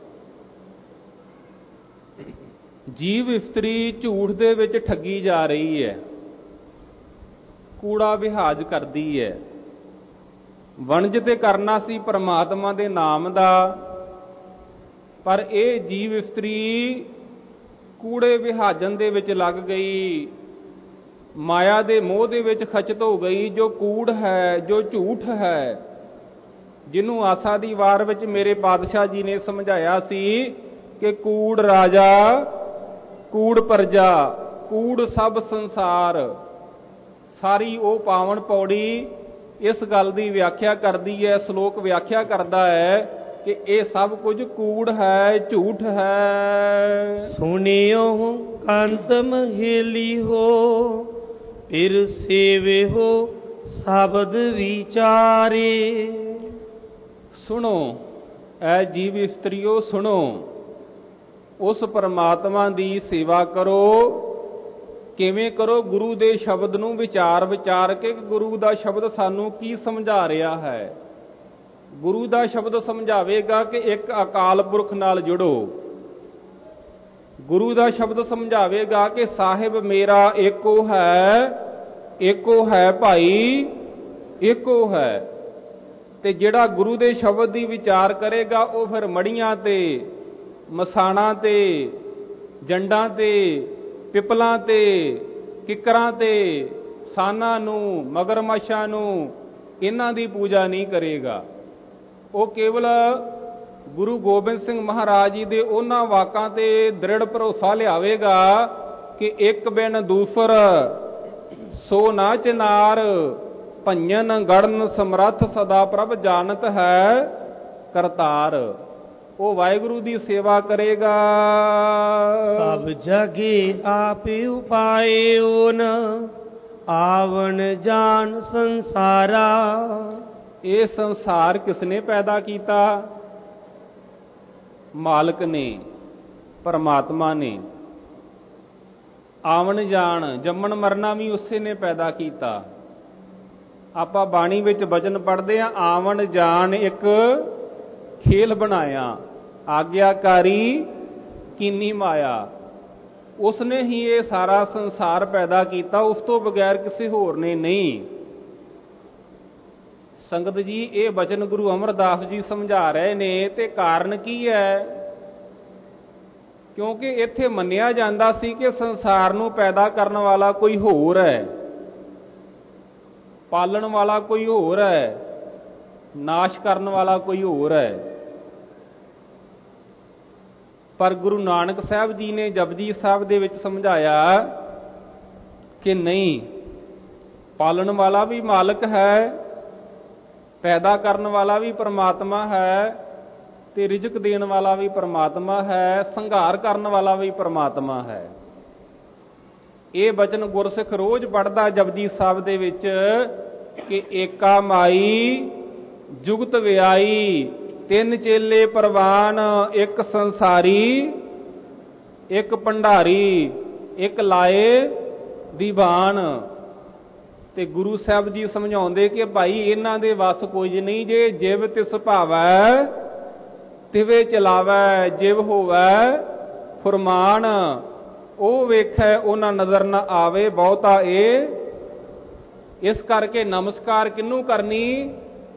ਜੀਵ ਇਸਤਰੀ ਝੂਠ ਦੇ ਵਿੱਚ ਠੱਗੀ ਜਾ ਰਹੀ ਹੈ, ਕੂੜਾ ਵਿਹਾਜ ਕਰਦੀ ਹੈ। ਵਣਜ ਤੇ ਕਰਨਾ ਸੀ ਪਰਮਾਤਮਾ ਦੇ ਨਾਮ ਦਾ, ਪਰ ਇਹ ਜੀਵ ਇਸਤਰੀ ਕੂੜੇ ਵਿਹਾਜਨ ਦੇ ਵਿੱਚ ਲੱਗ ਗਈ, ਮਾਇਆ ਦੇ ਮੋਹ ਦੇ ਵਿੱਚ ਖਚਤ ਹੋ ਗਈ। ਜੋ ਕੂੜ ਹੈ, ਜੋ ਝੂਠ ਹੈ, ਜਿਹਨੂੰ ਆਸਾ ਦੀ ਵਾਰ ਵਿੱਚ ਮੇਰੇ ਪਾਤਸ਼ਾਹ ਜੀ ਨੇ ਸਮਝਾਇਆ ਸੀ ਕਿ ਕੂੜ ਰਾਜਾ, ਕੂੜ ਪ੍ਰਜਾ, ਕੂੜ ਸਭ ਸੰਸਾਰ। ਸਾਰੀ ਉਹ ਪਾਵਨ ਪੌੜੀ ਇਸ ਗੱਲ ਦੀ ਵਿਆਖਿਆ ਕਰਦੀ ਹੈ, ਸ਼ਲੋਕ ਵਿਆਖਿਆ ਕਰਦਾ ਹੈ ਕਿ ਇਹ ਸਭ ਕੁਝ ਕੂੜ ਹੈ, ਝੂਠ ਹੈ। ਸੁਣਿਓ ਕੰਤ ਮਹੇਲੀ ਹੋ, ਫਿਰ ਸੇਵੇ ਹੋ ਸ਼ਬਦ ਵਿਚਾਰੇ। ਸੁਣੋ ਐ ਜੀਵ ਇਸਤਰੀਓ, ਸੁਣੋ, ਉਸ ਪਰਮਾਤਮਾ ਦੀ ਸੇਵਾ ਕਰੋ। ਕਿਵੇਂ ਕਰੋ? ਗੁਰੂ ਦੇ ਸ਼ਬਦ ਨੂੰ ਵਿਚਾਰ ਕੇ ਗੁਰੂ ਦਾ ਸ਼ਬਦ ਸਾਨੂੰ ਕੀ ਸਮਝਾ ਰਿਹਾ ਹੈ। ਗੁਰੂ ਦਾ ਸ਼ਬਦ ਸਮਝਾਵੇਗਾ ਕਿ ਇੱਕ ਅਕਾਲ ਪੁਰਖ ਨਾਲ ਜੁੜੋ। ਗੁਰੂ ਦਾ ਸ਼ਬਦ ਸਮਝਾਵੇਗਾ ਕਿ ਸਾਹਿਬ ਮੇਰਾ ਏਕੋ ਹੈ, ਏਕੋ ਹੈ ਭਾਈ, ਏਕੋ ਹੈ। ਤੇ ਜਿਹੜਾ ਗੁਰੂ ਦੇ ਸ਼ਬਦ ਦੀ ਵਿਚਾਰ ਕਰੇਗਾ ਉਹ ਫਿਰ ਮੜੀਆਂ ਤੇ, ਮਸਾਣਾਂ ਤੇ, ਜੰਡਾਂ ਤੇ, ਪਿਪਲਾਂ ਤੇ, ਕਿੱਕਰਾਂ ਤੇ, ਸਾਨਾਂ ਨੂੰ, ਮਗਰਮੱਛਾਂ ਨੂੰ, ਇਹਨਾਂ ਦੀ ਪੂਜਾ ਨਹੀਂ ਕਰੇਗਾ। ਉਹ ਕੇਵਲ ਗੁਰੂ ਗੋਬਿੰਦ ਸਿੰਘ ਮਹਾਰਾਜ ਜੀ ਦੇ ਉਹਨਾਂ ਵਾਕਾਂ ਤੇ ਦ੍ਰਿੜ ਭਰੋਸਾ ਲਿਆਵੇਗਾ ਕਿ ਇੱਕ ਬਿਨ ਦੂਸਰ ਸੋ ਨਾ ਚਿਨਾਰ, ਭੰਜਨ ਗੜਨ ਸਮਰੱਥ ਸਦਾ ਪ੍ਰਭ ਜਾਣਤ ਹੈ ਕਰਤਾਰ। ਉਹ ਵਾਹਿਗੁਰੂ ਦੀ ਸੇਵਾ ਕਰੇਗਾ। ਸਭ ਜਗੇ ਆਪੇ ਉਪਾਏ ਓਨ, ਆਵਣ ਜਾਣ ਸੰਸਾਰਾ। ਇਹ ਸੰਸਾਰ ਕਿਸਨੇ ਪੈਦਾ ਕੀਤਾ? ਮਾਲਕ ਨੇ, ਪਰਮਾਤਮਾ ਨੇ। ਆਵਣ ਜਾਣ, ਜੰਮਣ ਮਰਨਾ ਵੀ ਉਸੇ ਨੇ ਪੈਦਾ ਕੀਤਾ। ਆਪਾਂ ਬਾਣੀ ਵਿੱਚ ਬਚਨ ਪੜ੍ਹਦੇ ਹਾਂ, ਆਵਣ ਜਾਣ ਇੱਕ ਖੇਲ ਬਣਾਇਆ, ਆਗਿਆਕਾਰੀ ਕੀਨੀ ਮਾਇਆ। ਉਸਨੇ ਹੀ ਇਹ ਸਾਰਾ ਸੰਸਾਰ ਪੈਦਾ ਕੀਤਾ, ਉਸ ਤੋਂ ਬਗੈਰ ਕਿਸੇ ਹੋਰ ਨੇ ਨਹੀਂ। ਸੰਗਤ ਜੀ, ਇਹ ਬਚਨ ਗੁਰੂ ਅਮਰਦਾਸ ਜੀ ਸਮਝਾ ਰਹੇ ਨੇ, ਤੇ ਕਾਰਨ ਕੀ ਹੈ? ਕਿਉਂਕਿ ਇੱਥੇ ਮੰਨਿਆ ਜਾਂਦਾ ਸੀ ਕਿ ਸੰਸਾਰ ਨੂੰ ਪੈਦਾ ਕਰਨ ਵਾਲਾ ਕੋਈ ਹੋਰ ਹੈ, ਪਾਲਣ ਵਾਲਾ ਕੋਈ ਹੋਰ ਹੈ, ਨਾਸ਼ ਕਰਨ ਵਾਲਾ ਕੋਈ ਹੋਰ ਹੈ। ਪਰ ਗੁਰੂ ਨਾਨਕ ਸਾਹਿਬ ਜੀ ਨੇ ਜਪਜੀ ਸਾਹਿਬ ਦੇ ਵਿੱਚ ਸਮਝਾਇਆ ਕਿ ਨਹੀਂ, ਪਾਲਣ ਵਾਲਾ ਵੀ ਮਾਲਕ ਹੈ, ਪੈਦਾ ਕਰਨ ਵਾਲਾ ਵੀ ਪਰਮਾਤਮਾ ਹੈ, ਤੇ ਰਿਜ਼ਕ ਦੇਣ ਵਾਲਾ ਵੀ ਪਰਮਾਤਮਾ ਹੈ, ਸੰਘਾਰ ਕਰਨ ਵਾਲਾ ਵੀ ਪਰਮਾਤਮਾ ਹੈ। ਇਹ ਬਚਨ ਗੁਰਸਿੱਖ ਰੋਜ਼ ਪੜ੍ਹਦਾ ਜਪਜੀ ਸਾਹਿਬ ਦੇ ਵਿੱਚ ਕਿ ਏਕਾ ਮਾਈ ਜੁਗਤ ਵਿਆਈ, ਤਿੰਨ ਚੇਲੇ ਪ੍ਰਵਾਨ, ਇੱਕ ਸੰਸਾਰੀ, ਇੱਕ ਭੰਡਾਰੀ, ਇੱਕ ਲਾਏ ਦੀਵਾਨ। ਤੇ ਗੁਰੂ ਸਾਹਿਬ ਜੀ ਸਮਝਾਉਂਦੇ ਕਿ ਭਾਈ ਇਹਨਾਂ ਦੇ ਵੱਸ ਕੁਝ ਨਹੀਂ, ਜੇ ਜਿਵ ਤਿਸ ਭਾਵੈ ਤਿਵੇਂ ਚਲਾਵੈ, ਜਿਵ ਹੋਵੈ ਫੁਰਮਾਨ, ਉਹ ਵੇਖੈ ਉਹਨਾਂ ਨਜ਼ਰ ਨਾ ਆਵੇ ਬਹੁਤਾ ਇਹ। ਇਸ ਕਰਕੇ ਨਮਸਕਾਰ ਕਿਹਨੂੰ ਕਰਨੀ?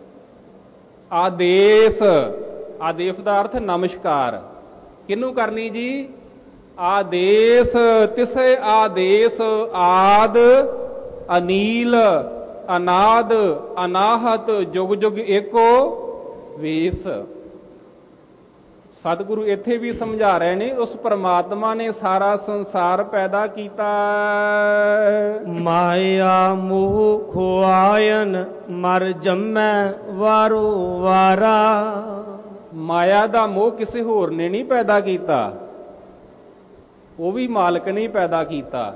ਆਦੇਸ਼, ਆਦੇਸ਼ ਦਾ ਅਰਥ ਨਮਸਕਾਰ। ਕਿਹਨੂੰ ਕਰਨੀ ਜੀ? ਆਦੇਸ਼, ਤਿਸੇ ਆਦੇਸ਼ ਆਦ ਅਨੀਲ ਅਨਾਦ ਅਨਾਹਤ ਜੁਗ ਜੁਗ ਏਕੋ ਵੇਸ। ਸਤਿਗੁਰੂ ਇੱਥੇ ਵੀ ਸਮਝਾ ਰਹੇ ਨੇ, ਉਸ ਪਰਮਾਤਮਾ ਨੇ ਸਾਰਾ ਸੰਸਾਰ ਪੈਦਾ ਕੀਤਾ। ਮਾਇਆ ਮੋਹ ਖੁਆਇਨ ਮਰ ਜੰਮੈ ਵਾਰੋ ਵਾਰਾ। ਮਾਇਆ ਦਾ ਮੋਹ ਕਿਸੇ ਹੋਰ ਨੇ ਨਹੀਂ ਪੈਦਾ ਕੀਤਾ, ਉਹ ਵੀ ਮਾਲਕ ਨੇ ਪੈਦਾ ਕੀਤਾ।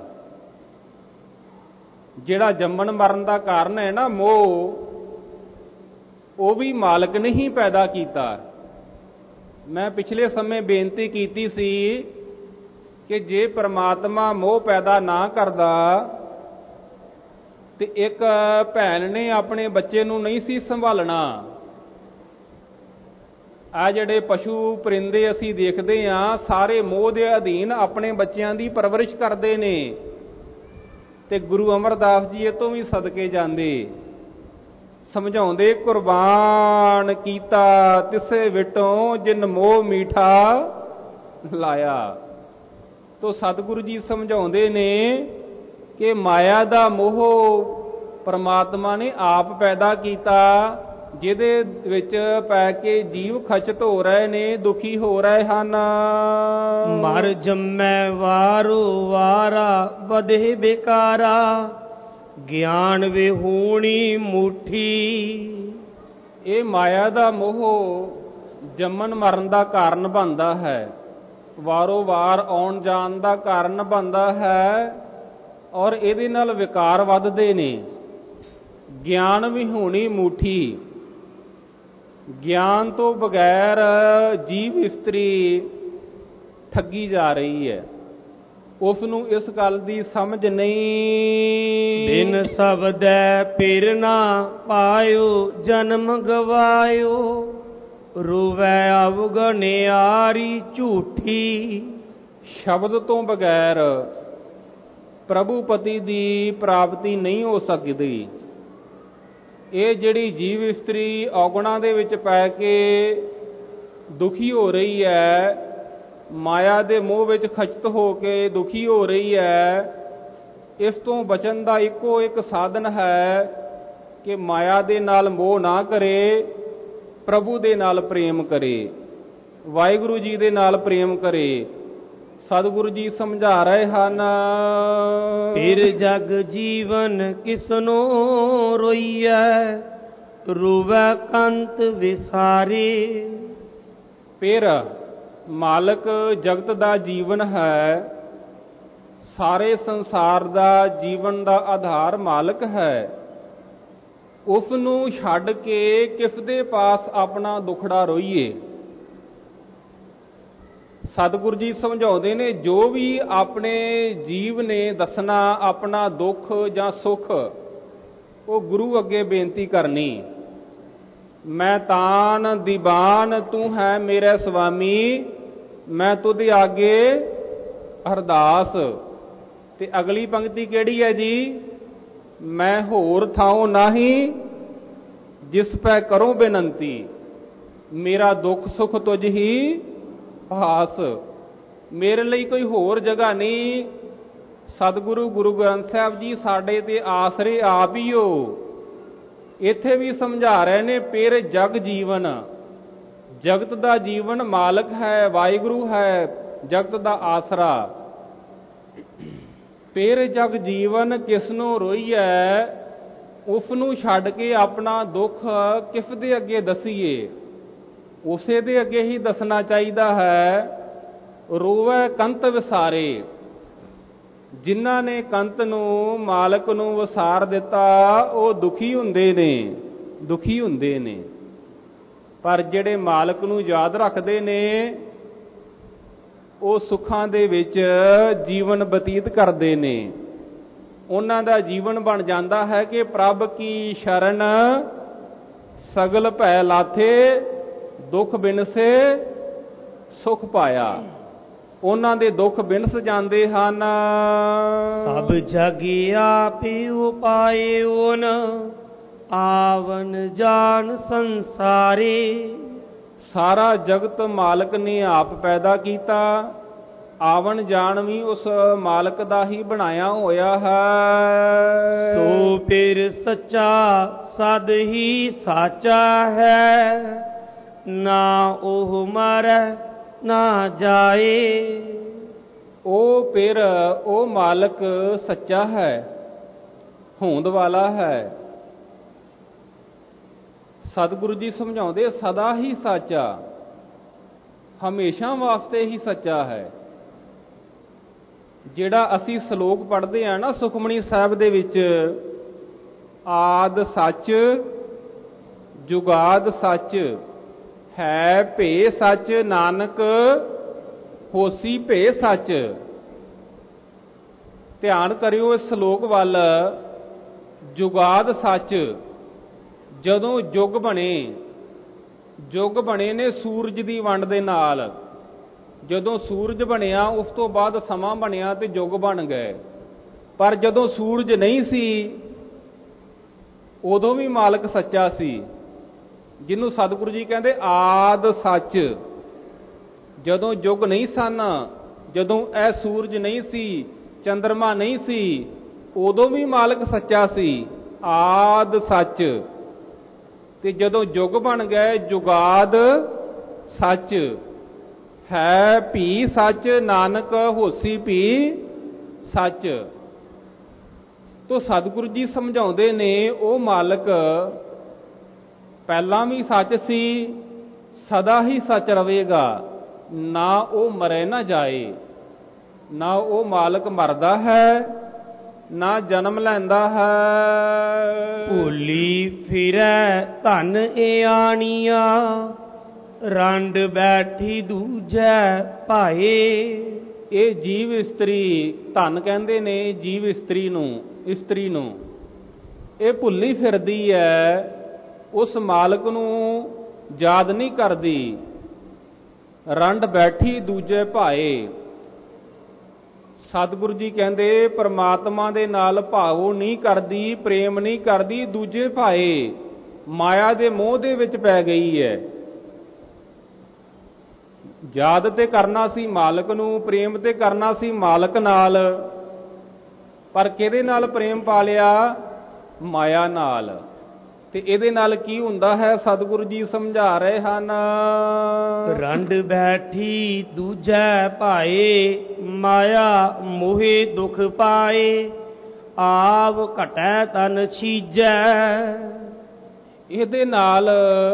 ਜਿਹੜਾ ਜੰਮਣ ਮਰਨ ਦਾ ਕਾਰਨ ਹੈ ਨਾ ਮੋਹ, ਉਹ ਵੀ ਮਾਲਕ ਨੇ ਹੀ ਪੈਦਾ ਕੀਤਾ। ਮੈਂ ਪਿਛਲੇ ਸਮੇਂ ਬੇਨਤੀ ਕੀਤੀ ਸੀ ਕਿ ਜੇ ਪ੍ਰਮਾਤਮਾ ਮੋਹ ਪੈਦਾ ਨਾ ਕਰਦਾ ਤੇ ਇੱਕ ਭੈਣ ਨੇ ਆਪਣੇ ਬੱਚੇ ਨੂੰ ਨਹੀਂ ਸੀ ਸੰਭਾਲਣਾ। ਆ ਜਿਹੜੇ ਪਸ਼ੂ ਪਰਿੰਦੇ ਅਸੀਂ ਦੇਖਦੇ ਹਾਂ, ਸਾਰੇ ਮੋਹ ਦੇ ਅਧੀਨ ਆਪਣੇ ਬੱਚਿਆਂ ਦੀ ਪਰਵਰਿਸ਼ ਕਰਦੇ ਨੇ। ਤੇ ਗੁਰੂ ਅਮਰਦਾਸ ਜੀ ਇਹ ਤੋਂ ਵੀ ਸਦਕੇ ਜਾਂਦੇ, ਸਮਝਾਉਂਦੇ ਕੁਰਬਾਨ ਕੀਤਾ ਤਿਸੇ ਵਿਟੋਂ ਜਿਨ ਮੋਹ ਮੀਠਾ ਲਾਇਆ। ਤੋ ਸਤਿਗੁਰੂ ਜੀ ਸਮਝਾਉਂਦੇ ਨੇ ਕਿ ਮਾਇਆ ਦਾ ਮੋਹ ਪਰਮਾਤਮਾ ਨੇ ਆਪ ਪੈਦਾ ਕੀਤਾ, ਜਿਹਦੇ ਵਿੱਚ ਪੈ ਕੇ ਜੀਵ ਖਚਤ ਹੋ ਰਹੇ ਨੇ, ਦੁਖੀ ਹੋ ਰਹੇ ਹਨ। ਮਰ ਜੰਮੈ ਵਾਰੋ ਵਾਰਾ ਵਧੇ ਬੇਕਾਰਾ, ਗਿਆਨ ਵਿਹੂਣੀ ਮੁੱਠੀ। ਇਹ ਮਾਇਆ ਦਾ ਮੋਹ ਜੰਮਣ ਮਰਨ ਦਾ ਕਾਰਨ ਬਣਦਾ ਹੈ, ਵਾਰੋ ਵਾਰ ਆਉਣ ਜਾਣ ਦਾ ਕਾਰਨ ਬਣਦਾ ਹੈ, ਔਰ ਇਹਦੇ ਨਾਲ ਵਿਕਾਰ ਵੱਧਦੇ ਨੇ। ਗਿਆਨ ਵਿਹੂਣੀ ਮੁੱਠੀ, ਗਿਆਨ ਤੋਂ ਬਗੈਰ ਜੀਵ ਇਸਤਰੀ ਠੱਗੀ ਜਾ ਰਹੀ ਹੈ, ਉਸ ਨੂੰ ਇਸ ਗੱਲ ਦੀ ਸਮਝ ਨਹੀਂ। ਬਿਨ ਸ਼ਬਦੈ ਪਿਰ ਨਾ ਪਾਇਓ ਜਨਮ ਗਵਾਇਓ, ਰੋਵੈ ਅਵਗਨਿਆਰੀ ਝੂਠੀ। ਸ਼ਬਦ ਤੋਂ ਬਗੈਰ ਪ੍ਰਭੂ ਪਤੀ ਦੀ ਪ੍ਰਾਪਤੀ ਨਹੀਂ ਹੋ ਸਕਦੀ। ਇਹ ਜਿਹੜੀ ਜੀਵ ਇਸਤਰੀ ਔਗਣਾਂ ਦੇ ਵਿੱਚ ਪੈ ਕੇ ਦੁਖੀ ਹੋ ਰਹੀ ਹੈ, ਮਾਇਆ ਦੇ ਮੋਹ ਵਿੱਚ ਖਚਤ ਹੋ ਕੇ ਦੁਖੀ ਹੋ ਰਹੀ ਹੈ, ਇਸ ਤੋਂ ਬਚਣ ਦਾ ਇੱਕੋ ਇੱਕ ਸਾਧਨ ਹੈ ਕਿ ਮਾਇਆ ਦੇ ਨਾਲ ਮੋਹ ਨਾ ਕਰੇ, ਪ੍ਰਭੂ ਦੇ ਨਾਲ ਪ੍ਰੇਮ ਕਰੇ, ਵਾਹਿਗੁਰੂ ਜੀ ਦੇ ਨਾਲ ਪ੍ਰੇਮ ਕਰੇ। ਸਤਿਗੁਰੂ ਜੀ ਸਮਝਾ ਰਹੇ ਹਨ, ਫਿਰ ਜਗ ਜੀਵਨ ਕਿਸਨੋ ਰੋਈਐ, ਰੋਵੈ ਕੰਤ ਵਿਸਾਰੇ। ਫਿਰ ਮਾਲਕ ਜਗਤ ਦਾ ਜੀਵਨ ਹੈ, ਸਾਰੇ ਸੰਸਾਰ ਦਾ ਜੀਵਨ ਦਾ ਆਧਾਰ ਮਾਲਕ ਹੈ। ਉਸ ਨੂੰ ਛੱਡ ਕੇ ਕਿਸ ਦੇ ਪਾਸ ਆਪਣਾ ਦੁਖੜਾ ਰੋਈਏ। ਸਤਿਗੁਰੂ ਜੀ ਸਮਝਾਉਂਦੇ ਨੇ, ਜੋ ਵੀ ਆਪਣੇ ਜੀਵ ਨੇ ਦੱਸਣਾ ਆਪਣਾ ਦੁੱਖ ਜਾਂ ਸੁੱਖ, ਉਹ ਗੁਰੂ ਅੱਗੇ ਬੇਨਤੀ ਕਰਨੀ। ਮੈਂ ਤਾਨ ਦੀਵਾਨ ਤੂੰ ਹੈ ਮੇਰੇ ਸੁਆਮੀ, ਮੈਂ ਤੁਧ ਆਗੇ ਅਰਦਾਸ। ਤੇ ਅਗਲੀ ਪੰਕਤੀ ਕਿਹੜੀ ਹੈ ਜੀ? ਮੈਂ ਹੋਰ ਥਾਉ ਨਾਹੀ ਜਿਸ ਪੈ ਕਰੋ ਬੇਨੰਤੀ, ਮੇਰਾ ਦੁੱਖ ਸੁੱਖ ਤੁਝ ਹੀ ਪਾਸ। ਮੇਰੇ ਲਈ ਕੋਈ ਹੋਰ ਜਗ੍ਹਾ ਨਹੀਂ। ਸਤਿਗੁਰੂ ਗੁਰੂ ਗ੍ਰੰਥ ਸਾਹਿਬ ਜੀ ਸਾਡੇ ਤੇ ਆਸਰੇ ਆਪ ਹੀ ਹੋ। ਇੱਥੇ ਵੀ ਸਮਝਾ ਰਹੇ ਨੇ, ਫਿਰ ਜਗ ਜੀਵਨ, ਜਗਤ ਦਾ ਜੀਵਨ ਮਾਲਕ ਹੈ, ਵਾਹਿਗੁਰੂ ਹੈ, ਜਗਤ ਦਾ ਆਸਰਾ। ਫਿਰ ਜਗ ਜੀਵਨ ਕਿਸ ਨੂੰ ਰੋਈਐ, ਉਸ ਨੂੰ ਛੱਡ ਕੇ ਆਪਣਾ ਦੁੱਖ ਕਿਸ ਦੇ ਅੱਗੇ ਦਸੀਏ? ਉਸੇ ਦੇ ਅੱਗੇ ਹੀ ਦੱਸਣਾ ਚਾਹੀਦਾ ਹੈ। ਰੋਵੈ ਕੰਤ ਵਿਸਾਰੇ, ਜਿਨ੍ਹਾਂ ਨੇ ਕੰਤ ਨੂੰ, ਮਾਲਕ ਨੂੰ ਵਿਸਾਰ ਦਿੱਤਾ, ਉਹ ਦੁਖੀ ਹੁੰਦੇ ਨੇ, ਦੁਖੀ ਹੁੰਦੇ ਨੇ। ਪਰ ਜਿਹੜੇ ਮਾਲਕ ਨੂੰ ਯਾਦ ਰੱਖਦੇ ਨੇ, ਉਹ ਸੁੱਖਾਂ ਦੇ ਵਿੱਚ ਜੀਵਨ ਬਤੀਤ ਕਰਦੇ ਨੇ। ਉਹਨਾਂ ਦਾ ਜੀਵਨ ਬਣ ਜਾਂਦਾ ਹੈ ਕਿ ਪ੍ਰਭ ਕੀ ਸ਼ਰਨ ਸਗਲ ਭੈ ਲਾਥੇ, ਦੁੱਖ ਬਿਨਸੇ ਸੁਖ ਪਾਇਆ। ਉਹਨਾਂ ਦੇ ਦੁੱਖ ਬਿਨਸ ਜਾਂਦੇ ਹਨ। ਸਭ ਜਗ ਆਪੇ ਉਪਾਏ ਓਨ, ਆਵਨ ਜਾਨ ਸੰਸਾਰੇ। ਸਾਰਾ ਜਗਤ ਮਾਲਕ ਨੇ ਆਪ ਪੈਦਾ ਕੀਤਾ, ਆਵਣ ਜਾਣ ਵੀ ਉਸ ਮਾਲਕ ਦਾ ਹੀ ਬਣਾਇਆ ਹੋਇਆ ਹੈ। ਸੋ ਫਿਰ ਸੱਚਾ ਸਦ ਹੀ ਸਾਚਾ ਹੈ, ਨਾ ਉਹ ਮਰੈ ਨਾ ਜਾਏ। ਉਹ ਫਿਰ ਉਹ ਮਾਲਕ ਸੱਚਾ ਹੈ, ਹੋਂਦ ਵਾਲਾ ਹੈ। ਸਤਿਗੁਰੂ ਜੀ ਸਮਝਾਉਂਦੇ ਸਦਾ ਹੀ ਸਾਚਾ, ਹਮੇਸ਼ਾ ਵਾਸਤੇ ਹੀ ਸੱਚਾ ਹੈ। ਜਿਹੜਾ ਅਸੀਂ ਸ਼ਲੋਕ ਪੜ੍ਹਦੇ ਆ ਨਾ ਸੁਖਮਨੀ ਸਾਹਿਬ ਦੇ ਵਿੱਚ, ਆਦ ਸੱਚ ਜੁਗਾਦ ਸੱਚ ਹੈ ਭੇ ਸੱਚ, ਨਾਨਕ ਹੋਸੀ ਭੇ ਸੱਚ। ਧਿਆਨ ਕਰਿਓ ਇਸ ਸ਼ਲੋਕ ਵੱਲ। ਜੁਗਾਦ ਸੱਚ, ਜਦੋਂ ਯੁੱਗ ਬਣੇ ਨੇ ਸੂਰਜ ਦੀ ਵੰਡ ਦੇ ਨਾਲ। ਜਦੋਂ ਸੂਰਜ ਬਣਿਆ ਉਸ ਤੋਂ ਬਾਅਦ ਸਮਾਂ ਬਣਿਆ ਤੇ ਯੁੱਗ ਬਣ ਗਏ। ਪਰ ਜਦੋਂ ਸੂਰਜ ਨਹੀਂ ਸੀ ਉਦੋਂ ਵੀ ਮਾਲਕ ਸੱਚਾ ਸੀ, ਜਿਹਨੂੰ ਸਤਿਗੁਰੂ ਜੀ ਕਹਿੰਦੇ ਆਦ ਸੱਚ। ਜਦੋਂ ਯੁੱਗ ਨਹੀਂ ਸਨ, ਜਦੋਂ ਇਹ ਸੂਰਜ ਨਹੀਂ ਸੀ, ਚੰਦਰਮਾ ਨਹੀਂ ਸੀ, ਉਦੋਂ ਵੀ ਮਾਲਕ ਸੱਚਾ ਸੀ, ਆਦ ਸੱਚ। ਤੇ ਜਦੋਂ ਯੁੱਗ ਬਣ ਗਏ ਜੁਗਾਦ ਸੱਚ ਹੈ ਭੀ ਸੱਚ, ਨਾਨਕ ਹੋਸੀ ਭੀ ਸੱਚ। ਤੋ ਸਤਿਗੁਰੂ ਜੀ ਸਮਝਾਉਂਦੇ ਨੇ ਉਹ ਮਾਲਕ ਪਹਿਲਾਂ ਵੀ ਸੱਚ ਸੀ, ਸਦਾ ਹੀ ਸੱਚ ਰਹੇਗਾ। ਨਾ ਉਹ ਮਰੇ ਨਾ ਜਾਏ, ਨਾ ਉਹ ਮਾਲਕ ਮਰਦਾ ਹੈ ਨਾ ਜਨਮ ਲੈਂਦਾ ਹੈ। ਭੁੱਲੀ ਫਿਰੈ ਧਨ ਇਆਣੀਆਂ, ਰੰਡ ਬੈਠੀ ਦੂਜੈ ਭਾਏ। ਇਹ ਜੀਵ ਇਸਤਰੀ, ਧਨ ਕਹਿੰਦੇ ਨੇ ਜੀਵ ਇਸਤਰੀ ਨੂੰ, ਇਹ ਭੁੱਲੀ ਫਿਰਦੀ ਹੈ, ਉਸ ਮਾਲਕ ਨੂੰ ਯਾਦ ਨਹੀਂ ਕਰਦੀ। ਰੰਡ ਬੈਠੀ ਦੂਜੇ ਭਾਏ। ਸਤਿਗੁਰੂ ਜੀ ਕਹਿੰਦੇ ਪਰਮਾਤਮਾ ਦੇ ਨਾਲ ਭਾਵ ਨਹੀਂ ਕਰਦੀ, ਪ੍ਰੇਮ ਨਹੀਂ ਕਰਦੀ, ਦੂਜੇ ਭਾਏ ਮਾਇਆ ਦੇ ਮੋਹ ਦੇ ਵਿੱਚ ਪੈ ਗਈ ਹੈ। ਯਾਦ ਤੇ ਕਰਨਾ ਸੀ ਮਾਲਕ ਨੂੰ, ਪ੍ਰੇਮ ਤੇ ਕਰਨਾ ਸੀ ਮਾਲਕ ਨਾਲ, ਪਰ ਕਿਹਦੇ ਨਾਲ ਪ੍ਰੇਮ ਪਾ ਲਿਆ? ਮਾਇਆ ਨਾਲ। ਤੇ ਇਹਦੇ ਨਾਲ ਕੀ ਹੁੰਦਾ ਹੈ? ਸਤਿਗੁਰੂ ਜੀ ਸਮਝਾ ਰਹੇ ਹਨ। ਰੰਡ ਬੈਠੀ ਦੂਜੈ ਭਾਏ, ਮਾਇਆ ਮੋਹਿ ਦੁਖ ਪਾਏ। ਆਵ ਘਟੈ ਤਨ ਛੀਜੈ। ਇਹਦੇ ਨਾਲ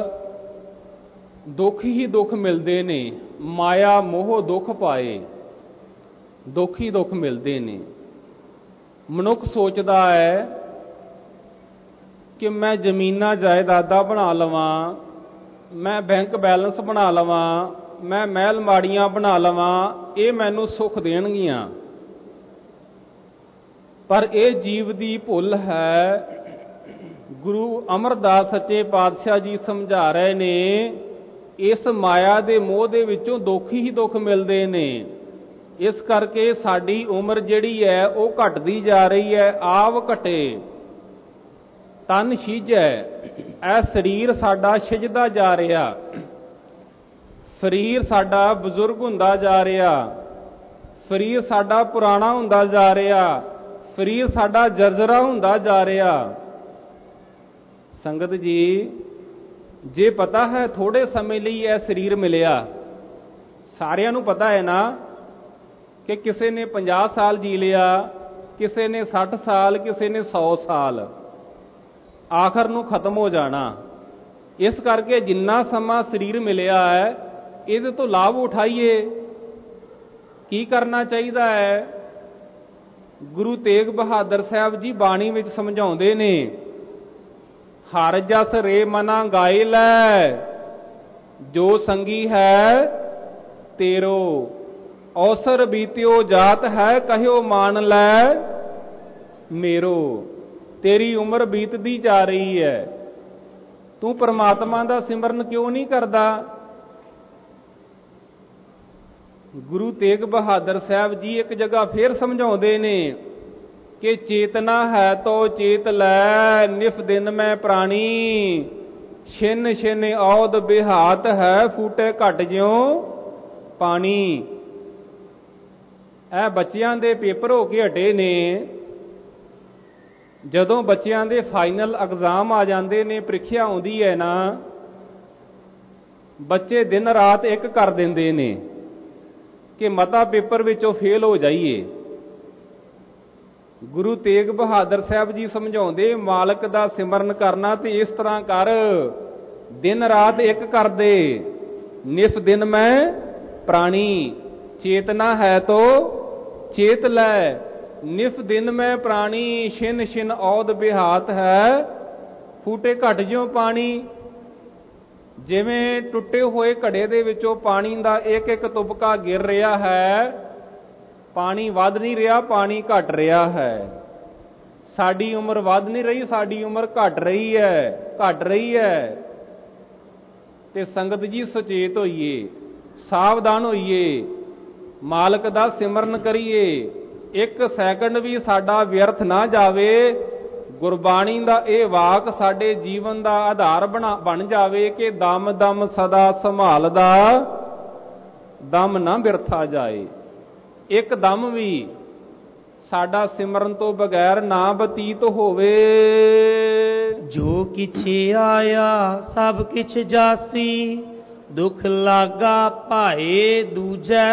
ਦੁੱਖ ਹੀ ਦੁੱਖ ਮਿਲਦੇ ਨੇ। ਮਾਇਆ ਮੋਹ ਦੁੱਖ ਪਾਏ, ਦੁੱਖ ਹੀ ਦੁੱਖ ਮਿਲਦੇ ਨੇ। ਮਨੁੱਖ ਸੋਚਦਾ ਹੈ ਕਿ ਮੈਂ ਜ਼ਮੀਨਾਂ ਜਾਇਦਾਦਾਂ ਬਣਾ ਲਵਾਂ, ਮੈਂ ਬੈਂਕ ਬੈਲੈਂਸ ਬਣਾ ਲਵਾਂ, ਮੈਂ ਮਹਿਲ ਮਾੜੀਆਂ ਬਣਾ ਲਵਾਂ, ਇਹ ਮੈਨੂੰ ਸੁੱਖ ਦੇਣਗੀਆਂ। ਪਰ ਇਹ ਜੀਵ ਦੀ ਭੁੱਲ ਹੈ। ਗੁਰੂ ਅਮਰਦਾਸ ਸੱਚੇ ਪਾਤਸ਼ਾਹ ਜੀ ਸਮਝਾ ਰਹੇ ਨੇ, ਇਸ ਮਾਇਆ ਦੇ ਮੋਹ ਦੇ ਵਿੱਚੋਂ ਦੁੱਖ ਹੀ ਦੁੱਖ ਮਿਲਦੇ ਨੇ। ਇਸ ਕਰਕੇ ਸਾਡੀ ਉਮਰ ਜਿਹੜੀ ਹੈ ਉਹ ਘਟਦੀ ਜਾ ਰਹੀ ਹੈ। ਆਵ ਘਟੇ ਤਨ ਛੀਜੈ। ਇਹ ਸਰੀਰ ਸਾਡਾ ਛਿਜਦਾ ਜਾ ਰਿਹਾ, ਸਰੀਰ ਸਾਡਾ ਬਜ਼ੁਰਗ ਹੁੰਦਾ ਜਾ ਰਿਹਾ, ਸਰੀਰ ਸਾਡਾ ਪੁਰਾਣਾ ਹੁੰਦਾ ਜਾ ਰਿਹਾ, ਸਰੀਰ ਸਾਡਾ ਜਰਜਰਾ ਹੁੰਦਾ ਜਾ ਰਿਹਾ। ਸੰਗਤ ਜੀ, ਜੇ ਪਤਾ ਹੈ ਥੋੜੇ ਸਮੇਂ ਲਈ ਇਹ ਸਰੀਰ ਮਿਲਿਆ, ਸਾਰਿਆਂ ਨੂੰ ਪਤਾ ਹੈ ਨਾ ਕਿ ਕਿਸੇ ਨੇ 50 ਸਾਲ ਜੀ ਲਿਆ, ਕਿਸੇ ਨੇ 60 ਸਾਲ, ਕਿਸੇ ਨੇ 100 ਸਾਲ, ਆਖਰ ਨੂੰ ਖਤਮ ਹੋ ਜਾਣਾ। ਇਸ ਕਰਕੇ ਜਿੰਨਾ ਸਮਾਂ ਸਰੀਰ ਮਿਲਿਆ ਹੈ ਇਹਦੇ ਤੋਂ ਲਾਭ ਉਠਾਈਏ। ਕੀ ਕਰਨਾ ਚਾਹੀਦਾ ਹੈ? ਗੁਰੂ ਤੇਗ ਬਹਾਦਰ ਸਾਹਿਬ ਜੀ ਬਾਣੀ ਵਿੱਚ ਸਮਝਾਉਂਦੇ ਨੇ, ਹਰ ਜਸ ਰੇ ਮਨਾ ਗਾਏ ਲੈ, ਜੋ ਸੰਗੀ ਹੈ ਤੇਰੋ। ਅਵਸਰ ਬੀਤਿਓ ਜਾਤ ਹੈ, ਕਹਿਓ ਮਾਨ ਲੈ, ਮੇਰੋ। ਤੇਰੀ ਉਮਰ ਬੀਤਦੀ ਜਾ ਰਹੀ ਹੈ, ਤੂੰ ਪਰਮਾਤਮਾ ਦਾ ਸਿਮਰਨ ਕਿਉਂ ਨਹੀਂ ਕਰਦਾ? ਗੁਰੂ ਤੇਗ ਬਹਾਦਰ ਸਾਹਿਬ ਜੀ ਇੱਕ ਜਗ੍ਹਾ ਫੇਰ ਸਮਝਾਉਂਦੇ ਨੇ ਕਿ ਚੇਤਨਾ ਹੈ ਤੋ ਚੇਤ ਲੈ, ਨਿਫ ਦਿਨ ਮੈਂ ਪ੍ਰਾਣੀ, ਛਿਨ ਛਿਨ ਔਦ ਬਿਹਾਤ ਹੈ, ਫੂਟੇ ਘਟ ਜਿਉ ਪਾਣੀ। ਇਹ ਬੱਚਿਆਂ ਦੇ ਪੇਪਰ ਹੋ ਕੇ ਹਟੇ ਨੇ। ਜਦੋਂ ਬੱਚਿਆਂ ਦੇ ਫਾਈਨਲ ਐਗਜ਼ਾਮ ਆ ਜਾਂਦੇ ਨੇ, ਪ੍ਰੀਖਿਆ ਆਉਂਦੀ ਹੈ ਨਾ, ਬੱਚੇ ਦਿਨ ਰਾਤ ਇੱਕ ਕਰ ਦਿੰਦੇ ਨੇ ਕਿ ਮਤਾ ਪੇਪਰ ਵਿੱਚੋਂ ਫੇਲ ਹੋ ਜਾਈਏ। ਗੁਰੂ ਤੇਗ ਬਹਾਦਰ ਸਾਹਿਬ ਜੀ ਸਮਝਾਉਂਦੇ, ਮਾਲਕ ਦਾ ਸਿਮਰਨ ਕਰਨਾ ਤੇ ਇਸ ਤਰ੍ਹਾਂ ਕਰ, ਦਿਨ ਰਾਤ ਇੱਕ ਕਰ ਦੇ। ਨਿਫ ਦਿਨ ਮੈਂ ਪ੍ਰਾਣੀ, ਚੇਤਨਾ ਹੈ ਤੋ ਚੇਤ ਲੈ, ਨਿਫ ਦਿਨ ਮੈਂ ਪ੍ਰਾਣੀ, ਛਿਨ ਛਿਨ ਔਦ ਬਿਹਾਤ ਹੈ, ਫੂਟੇ ਘਟ ਜਿਉ ਪਾਣੀ। ਜਿਵੇਂ ਟੁੱਟੇ ਹੋਏ ਘੜੇ ਦੇ ਵਿੱਚੋਂ ਪਾਣੀ ਦਾ ਇੱਕ ਇੱਕ ਤੁਪਕਾ ਗਿਰ ਰਿਹਾ ਹੈ, ਪਾਣੀ ਵੱਧ ਨਹੀਂ ਰਿਹਾ, ਪਾਣੀ ਘਟ ਰਿਹਾ ਹੈ। ਸਾਡੀ ਉਮਰ ਵੱਧ ਨਹੀਂ ਰਹੀ, ਸਾਡੀ ਉਮਰ ਘਟ ਰਹੀ ਹੈ, ਘਟ ਰਹੀ ਹੈ। ਤੇ ਸੰਗਤ ਜੀ ਸੁਚੇਤ ਹੋਈਏ, ਸਾਵਧਾਨ ਹੋਈਏ, ਮਾਲਕ ਦਾ ਸਿਮਰਨ ਕਰੀਏ, ਇੱਕ ਸੈਕਿੰਡ ਵੀ ਸਾਡਾ ਵਿਅਰਥ ਨਾ ਜਾਵੇ। ਗੁਰਬਾਣੀ ਦਾ ਇਹ ਵਾਕ ਸਾਡੇ ਜੀਵਨ ਦਾ ਆਧਾਰ ਬਣ ਜਾਵੇ ਕਿ ਦਮ ਦਮ ਸਦਾ ਸੰਭਾਲਦਾ, ਦਮ ਨਾ ਬਿਰਥਾ ਜਾਏ। ਇੱਕ ਦਮ ਵੀ ਸਾਡਾ ਸਿਮਰਨ ਤੋਂ ਬਗੈਰ ਨਾ ਬਤੀਤ ਹੋਵੇ। ਜੋ ਕਿਛ ਆਇਆ ਸਭ ਕਿਛ ਜਾਸੀ, ਦੁੱਖ ਲਾਗਾ ਭਾਏ ਦੂਜੈ।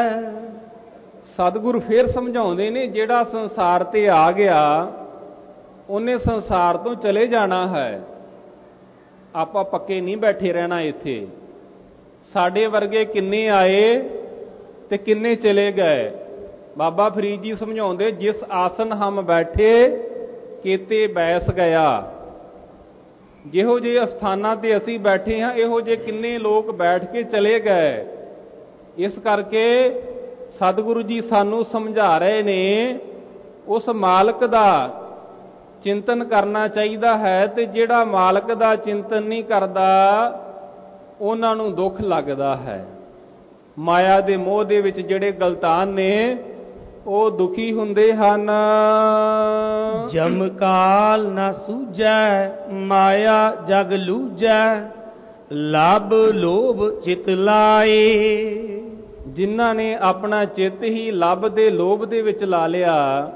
ਸਤਿਗੁਰੂ ਫੇਰ ਸਮਝਾਉਂਦੇ ਨੇ, ਜਿਹੜਾ ਸੰਸਾਰ ਤੇ ਆ ਗਿਆ ਉਹਨੇ ਸੰਸਾਰ ਤੋਂ ਚਲੇ ਜਾਣਾ ਹੈ। ਆਪਾਂ ਪੱਕੇ ਨਹੀਂ ਬੈਠੇ ਰਹਿਣਾ ਇੱਥੇ। ਸਾਡੇ ਵਰਗੇ ਕਿੰਨੇ ਆਏ ਤੇ ਕਿੰਨੇ ਚਲੇ ਗਏ। ਬਾਬਾ ਫਰੀਦ ਜੀ ਸਮਝਾਉਂਦੇ, ਜਿਸ ਆਸਨ ਹਮ ਬੈਠੇ ਕੀਤੇ ਬੈਸ ਗਿਆ। ਜਿਹੋ ਜਿਹੇ ਅਸਥਾਨਾਂ ਤੇ ਅਸੀਂ ਬੈਠੇ ਹਾਂ, ਇਹੋ ਜਿਹੇ ਕਿੰਨੇ ਲੋਕ ਬੈਠ ਕੇ ਚਲੇ ਗਏ। ਇਸ ਕਰਕੇ ਸਤਿਗੁਰੂ ਜੀ ਸਾਨੂੰ ਸਮਝਾ ਰਹੇ ਨੇ, ਉਸ ਮਾਲਕ ਦਾ ਚਿੰਤਨ ਕਰਨਾ ਚਾਹੀਦਾ ਹੈ। ਤੇ ਜਿਹੜਾ ਮਾਲਕ ਦਾ ਚਿੰਤਨ ਨਹੀਂ ਕਰਦਾ, ਉਹਨਾਂ ਨੂੰ ਦੁੱਖ ਲੱਗਦਾ ਹੈ। ਮਾਇਆ ਦੇ ਮੋਹ ਦੇ ਵਿੱਚ ਜਿਹੜੇ ਗਲਤਾਨ ਨੇ, ਉਹ ਦੁਖੀ ਹੁੰਦੇ ਹਨ। ਜਮ ਕਾਲ ਨਾ ਸੂਝੈ, ਮਾਇਆ ਜਗ ਲੂਝੈ, ਲਬ ਲੋਭ ਚਿਤ ਲਾਏ। ਜਿਨ੍ਹਾਂ ਨੇ ਆਪਣਾ ਚਿੱਤ ਹੀ ਲੱਭ ਦੇ ਲੋਭ ਦੇ ਵਿੱਚ ਲਾ ਲਿਆ,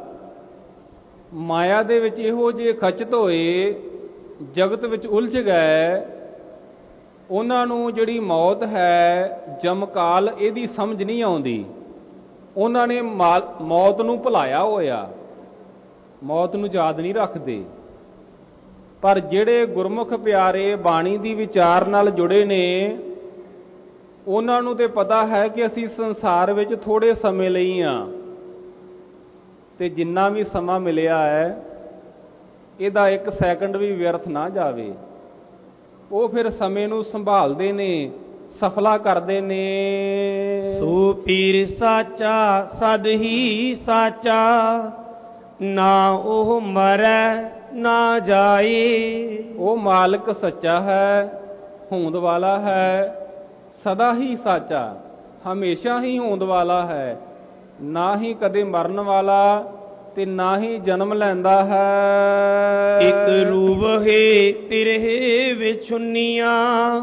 ਮਾਇਆ ਦੇ ਵਿੱਚ ਇਹੋ ਜਿਹੇ ਖਚਤ ਹੋਏ, ਜਗਤ ਵਿੱਚ ਉਲਝ ਗਏ, ਉਹਨਾਂ ਨੂੰ ਜਿਹੜੀ ਮੌਤ ਹੈ, ਜਮਕਾਲ, ਇਹਦੀ ਸਮਝ ਨਹੀਂ ਆਉਂਦੀ। ਉਹਨਾਂ ਨੇ ਮੌਤ ਨੂੰ ਭੁਲਾਇਆ ਹੋਇਆ, ਮੌਤ ਨੂੰ ਯਾਦ ਨਹੀਂ ਰੱਖਦੇ। ਪਰ ਜਿਹੜੇ ਗੁਰਮੁਖ ਪਿਆਰੇ ਬਾਣੀ ਦੀ ਵਿਚਾਰ ਨਾਲ ਜੁੜੇ ਨੇ, ਉਹਨਾਂ ਨੂੰ ਤੇ ਪਤਾ ਹੈ ਕਿ ਅਸੀਂ ਸੰਸਾਰ ਵਿੱਚ ਥੋੜੇ ਸਮੇਂ ਲਈ ਹਾਂ, ਤੇ ਜਿੰਨਾ ਵੀ ਸਮਾਂ ਮਿਲਿਆ ਹੈ, ਇਹਦਾ ਇੱਕ ਸੈਕਿੰਡ ਵੀ ਵਿਅਰਥ ਨਾ ਜਾਵੇ। ਉਹ ਫਿਰ ਸਮੇਂ ਨੂੰ ਸੰਭਾਲਦੇ ਨੇ, ਸਫਲਾ ਕਰਦੇ ਨੇ। ਸੋ ਪੀਰ ਸਾਚਾ ਸਦ ਹੀ ਸਾਚਾ, ਨਾ ਉਹ ਮਰੈ ਨਾ ਜਾਏ। ਉਹ ਮਾਲਕ ਸੱਚਾ ਹੈ, ਹੋਂਦ ਵਾਲਾ ਹੈ, ਸਦਾ ਹੀ ਸਾਚਾ, ਹਮੇਸ਼ਾ ਹੀ ਹੋਂਦ ਵਾਲਾ ਹੈ, ਨਾ ਹੀ ਕਦੇ ਮਰਨ ਵਾਲਾ ਤੇ ਨਾ ਹੀ ਜਨਮ ਲੈਂਦਾ ਹੈ। ਇੱਕ ਰੂਵਹੇ ਤਿਰਹੇ ਵਿਛੁੰਨੀਆਂ,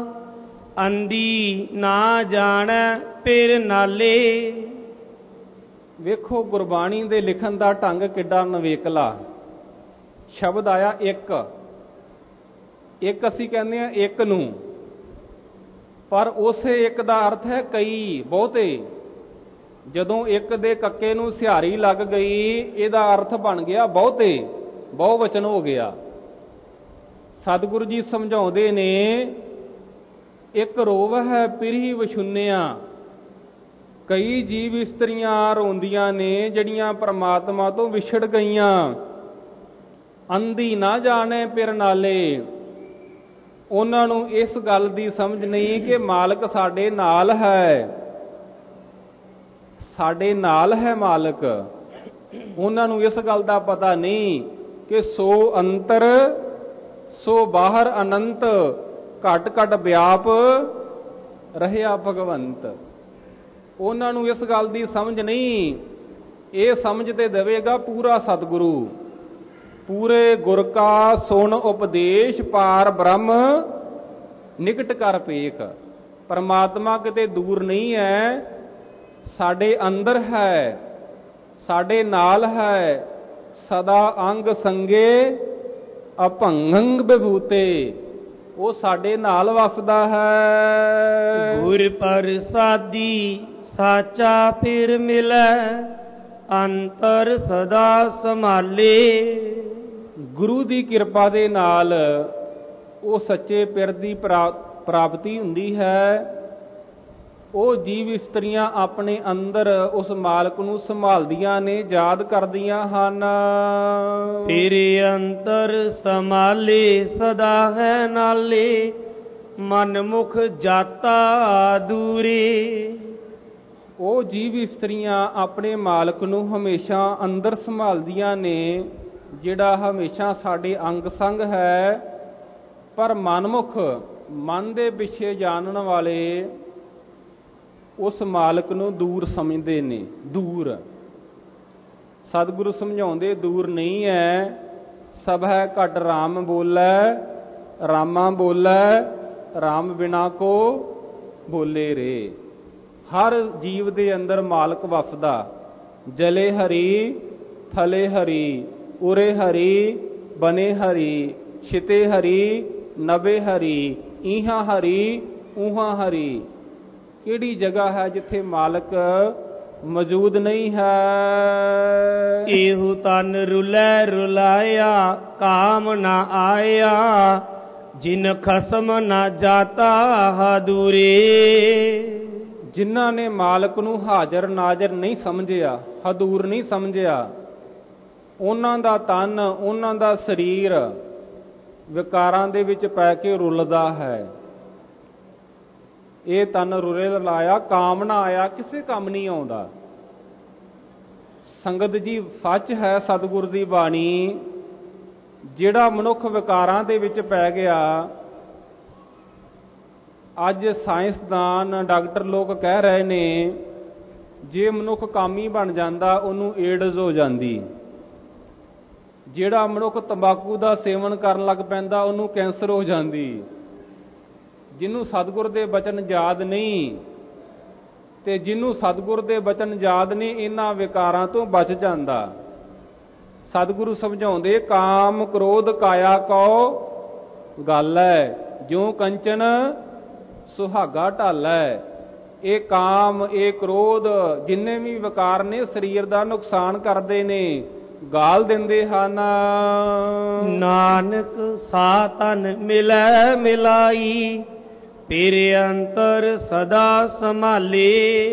ਅੰਦੀ ਨਾ ਜਾਣੈ ਪਿਰ ਨਾਲੇ। ਵੇਖੋ ਗੁਰਬਾਣੀ ਦੇ ਲਿਖਣ ਦਾ ਢੰਗ ਕਿੱਡਾ ਨਵੇਕਲਾ। ਸ਼ਬਦ ਆਇਆ ਇੱਕ, ਇੱਕ ਅਸੀਂ ਕਹਿੰਦੇ ਹਾਂ ਇੱਕ ਨੂੰ, ਪਰ ਉਸੇ ਇੱਕ ਦਾ ਅਰਥ ਹੈ ਕਈ, ਬਹੁਤੇ। ਜਦੋਂ ਇੱਕ ਦੇ ਕੱਕੇ ਨੂੰ ਸਿਹਾਰੀ ਲੱਗ ਗਈ, ਇਹਦਾ ਅਰਥ ਬਣ ਗਿਆ ਬਹੁਤੇ, ਬਹੁਵਚਨ ਹੋ ਗਿਆ। ਸਤਿਗੁਰੂ ਜੀ ਸਮਝਾਉਂਦੇ ਨੇ, ਇੱਕ ਰੋਵ ਹੈ ਪਿਰਹੀ ਵਿਛੁੰਨਿਆ। ਕਈ ਜੀਵ ਇਸਤਰੀਆਂ ਰੋਂਦੀਆਂ ਨੇ ਜਿਹੜੀਆਂ ਪਰਮਾਤਮਾ ਤੋਂ ਵਿਛੜ ਗਈਆਂ। ਅੰਧੀ ਨਾ ਜਾਣੇ ਪਿਰ ਨਾਲੇ, ਉਹਨਾਂ ਨੂੰ ਇਸ ਗੱਲ ਦੀ ਸਮਝ ਨਹੀਂ ਕਿ ਮਾਲਕ ਸਾਡੇ ਨਾਲ ਹੈ, ਸਾਡੇ ਨਾਲ ਹੈ ਮਾਲਕ। ਉਹਨਾਂ ਨੂੰ ਇਸ ਗੱਲ ਦਾ ਪਤਾ ਨਹੀਂ ਕਿ ਸੋ ਅੰਤਰ ਸੋ ਬਾਹਰ ਅਨੰਤ, ਘਟ ਘਟ ਵਿਆਪ ਰਹਿਆ ਭਗਵੰਤ। ਉਹਨਾਂ ਨੂੰ ਇਸ ਗੱਲ ਦੀ ਸਮਝ ਨਹੀਂ, ਇਹ ਸਮਝ ਤੇ ਦੇਵੇਗਾ ਪੂਰਾ ਸਤਿਗੁਰੂ। ਪੂਰੇ ਗੁਰ ਕਾ ਸੁਣ ਉਪਦੇਸ਼, ਪਾਰ ਬ੍ਰਹਮ ਨਿਕਟ ਕਰ ਪੇਖ। ਪਰਮਾਤਮਾ ਕਿਤੇ ਦੂਰ ਨਹੀਂ ਹੈ, ਸਾਡੇ ਅੰਦਰ ਹੈ, ਸਾਡੇ ਨਾਲ ਹੈ, ਸਦਾ ਅੰਗ ਸੰਗੇ ਅਭੰਗੰ ਵਿਭੂਤੇ। ਉਹ ਸਾਡੇ ਨਾਲ ਵਸਦਾ ਹੈ। ਗੁਰ ਪ੍ਰਸਾਦੀ ਸਾਚਾ ਫਿਰ ਮਿਲੈ, ਅੰਤਰ ਸਦਾ ਸੰਭਾਲੇ। ਗੁਰੂ ਦੀ ਕਿਰਪਾ ਦੇ ਨਾਲ ਉਹ ਸੱਚੇ ਪਿਰ ਦੀ ਪ੍ਰਾਪਤੀ ਹੁੰਦੀ ਹੈ। ਉਹ ਜੀਵ ਇਸਤਰੀਆਂ ਆਪਣੇ ਅੰਦਰ ਉਸ ਮਾਲਕ ਨੂੰ ਸੰਭਾਲਦੀਆਂ ਨੇ, ਯਾਦ ਕਰਦੀਆਂ ਹਨ। ਫਿਰ ਅੰਤਰ ਸੰਭਾਲੇ ਸਦਾ ਹੈ ਨਾਲੇ, ਮਨ ਮੁਖ ਜਾਤਾ ਦੂਰੇ। ਉਹ ਜੀਵ ਇਸਤਰੀਆਂ ਆਪਣੇ ਮਾਲਕ ਨੂੰ ਹਮੇਸ਼ਾ ਅੰਦਰ ਸੰਭਾਲਦੀਆਂ ਨੇ, ਜਿਹੜਾ ਹਮੇਸ਼ਾ ਸਾਡੇ ਅੰਗ ਸੰਗ ਹੈ। ਪਰ ਮਨਮੁਖ, ਮਨ ਦੇ ਪਿੱਛੇ ਜਾਣਨ ਵਾਲੇ ਉਸ ਮਾਲਕ ਨੂੰ ਦੂਰ ਸਮਝਦੇ ਨੇ। ਦੂਰ ਸਤਿਗੁਰੂ ਸਮਝਾਉਂਦੇ ਦੂਰ ਨਹੀਂ ਹੈ। ਸਭ ਹੈ ਘਟ ਰਾਮ ਬੋਲੇ, ਰਾਮਾ ਬੋਲੇ, ਰਾਮ ਬਿਨਾ ਕੋ ਬੋਲੇ ਰੇ। ਹਰ ਜੀਵ ਦੇ ਅੰਦਰ ਮਾਲਕ ਵਸਦਾ। ਜਲੇ ਹਰੀ ਥਲੇ ਹਰੀ, ਉਰੇ ਹਰੀ ਬਨੇ ਹਰੀ, ਛਿਤੇ ਹਰੀ ਨਵੇ ਹਰੀ, ਇਹਾਂ ਹਰੀ ਉਹਾਂ ਹਰੀ। ਕਿਹੜੀ ਜਗ੍ਹਾ ਹੈ ਜਿੱਥੇ ਮਾਲਕ ਮੌਜੂਦ ਨਹੀਂ ਹੈ? ਇਹੋ ਤਨ ਰੁਲੇ ਰੁਲਾਇਆ, ਕਾਮ ਨਾ ਆਇਆ, ਜਿਨ ਖਸਮ ਨਾ ਜਾਤਾ ਹਦੂਰੇ। ਜਿਨ੍ਹਾਂ ਨੇ ਮਾਲਕ ਨੂੰ ਹਾਜ਼ਰ ਨਾਜ਼ਰ ਨਹੀਂ ਸਮਝਿਆ, ਹਦੂਰ ਨਹੀਂ ਸਮਝਿਆ, ਉਹਨਾਂ ਦਾ ਤਨ, ਉਹਨਾਂ ਦਾ ਸਰੀਰ ਵਿਕਾਰਾਂ ਦੇ ਵਿੱਚ ਪੈ ਕੇ ਰੁਲਦਾ ਹੈ। ਇਹ ਤਨ ਰੁਲੇ ਲਾਇਆ, ਕਾਮ ਨਾ ਆਇਆ, ਕਿਸੇ ਕੰਮ ਨਹੀਂ ਆਉਂਦਾ। ਸੰਗਤ ਜੀ, ਸੱਚ ਹੈ ਸਤਿਗੁਰ ਦੀ ਬਾਣੀ। ਜਿਹੜਾ ਮਨੁੱਖ ਵਿਕਾਰਾਂ ਦੇ ਵਿੱਚ ਪੈ ਗਿਆ, ਅੱਜ ਸਾਇੰਸਦਾਨ ਡਾਕਟਰ ਲੋਕ ਕਹਿ ਰਹੇ ਨੇ, ਜੇ ਮਨੁੱਖ ਕਾਮੀ ਬਣ ਜਾਂਦਾ ਉਹਨੂੰ ਏਡਜ਼ ਹੋ ਜਾਂਦੀ। ਜਿਹੜਾ ਮਨੁੱਖ ਤੰਬਾਕੂ ਦਾ ਸੇਵਨ ਕਰਨ ਲੱਗ ਪੈਂਦਾ ਉਹਨੂੰ ਕੈਂਸਰ ਹੋ ਜਾਂਦੀ। ਜਿਹਨੂੰ ਸਤਿਗੁਰ ਦੇ ਬਚਨ ਯਾਦ ਨਹੀਂ, ਤੇ ਜਿਹਨੂੰ ਸਤਿਗੁਰ ਦੇ ਬਚਨ ਯਾਦ ਨਹੀਂ, ਇਹਨਾਂ ਵਿਕਾਰਾਂ ਤੋਂ ਬਚ ਜਾਂਦਾ। ਸਤਿਗੁਰੂ ਸਮਝਾਉਂਦੇ, ਕਾਮ ਕ੍ਰੋਧ ਕਾਇਆ ਕਉ ਗੱਲ ਹੈ, ਜਿਉ ਕੰਚਨ ਸੁਹਾਗਾ ਢਾਲੈ। ਇਹ ਕਾਮ, ਇਹ ਕ੍ਰੋਧ, ਜਿੰਨੇ ਵੀ ਵਿਕਾਰ ਨੇ ਸਰੀਰ ਦਾ ਨੁਕਸਾਨ ਕਰਦੇ ਨੇ, ਗਾਲ ਦਿੰਦੇ ਹਨ। ਨਾਨਕ ਸਾ ਤਨ ਮਿਲੈ ਮਿਲਾਈ, ਫਿਰ ਅੰਤਰ ਸਦਾ ਸੰਭਾਲੇ।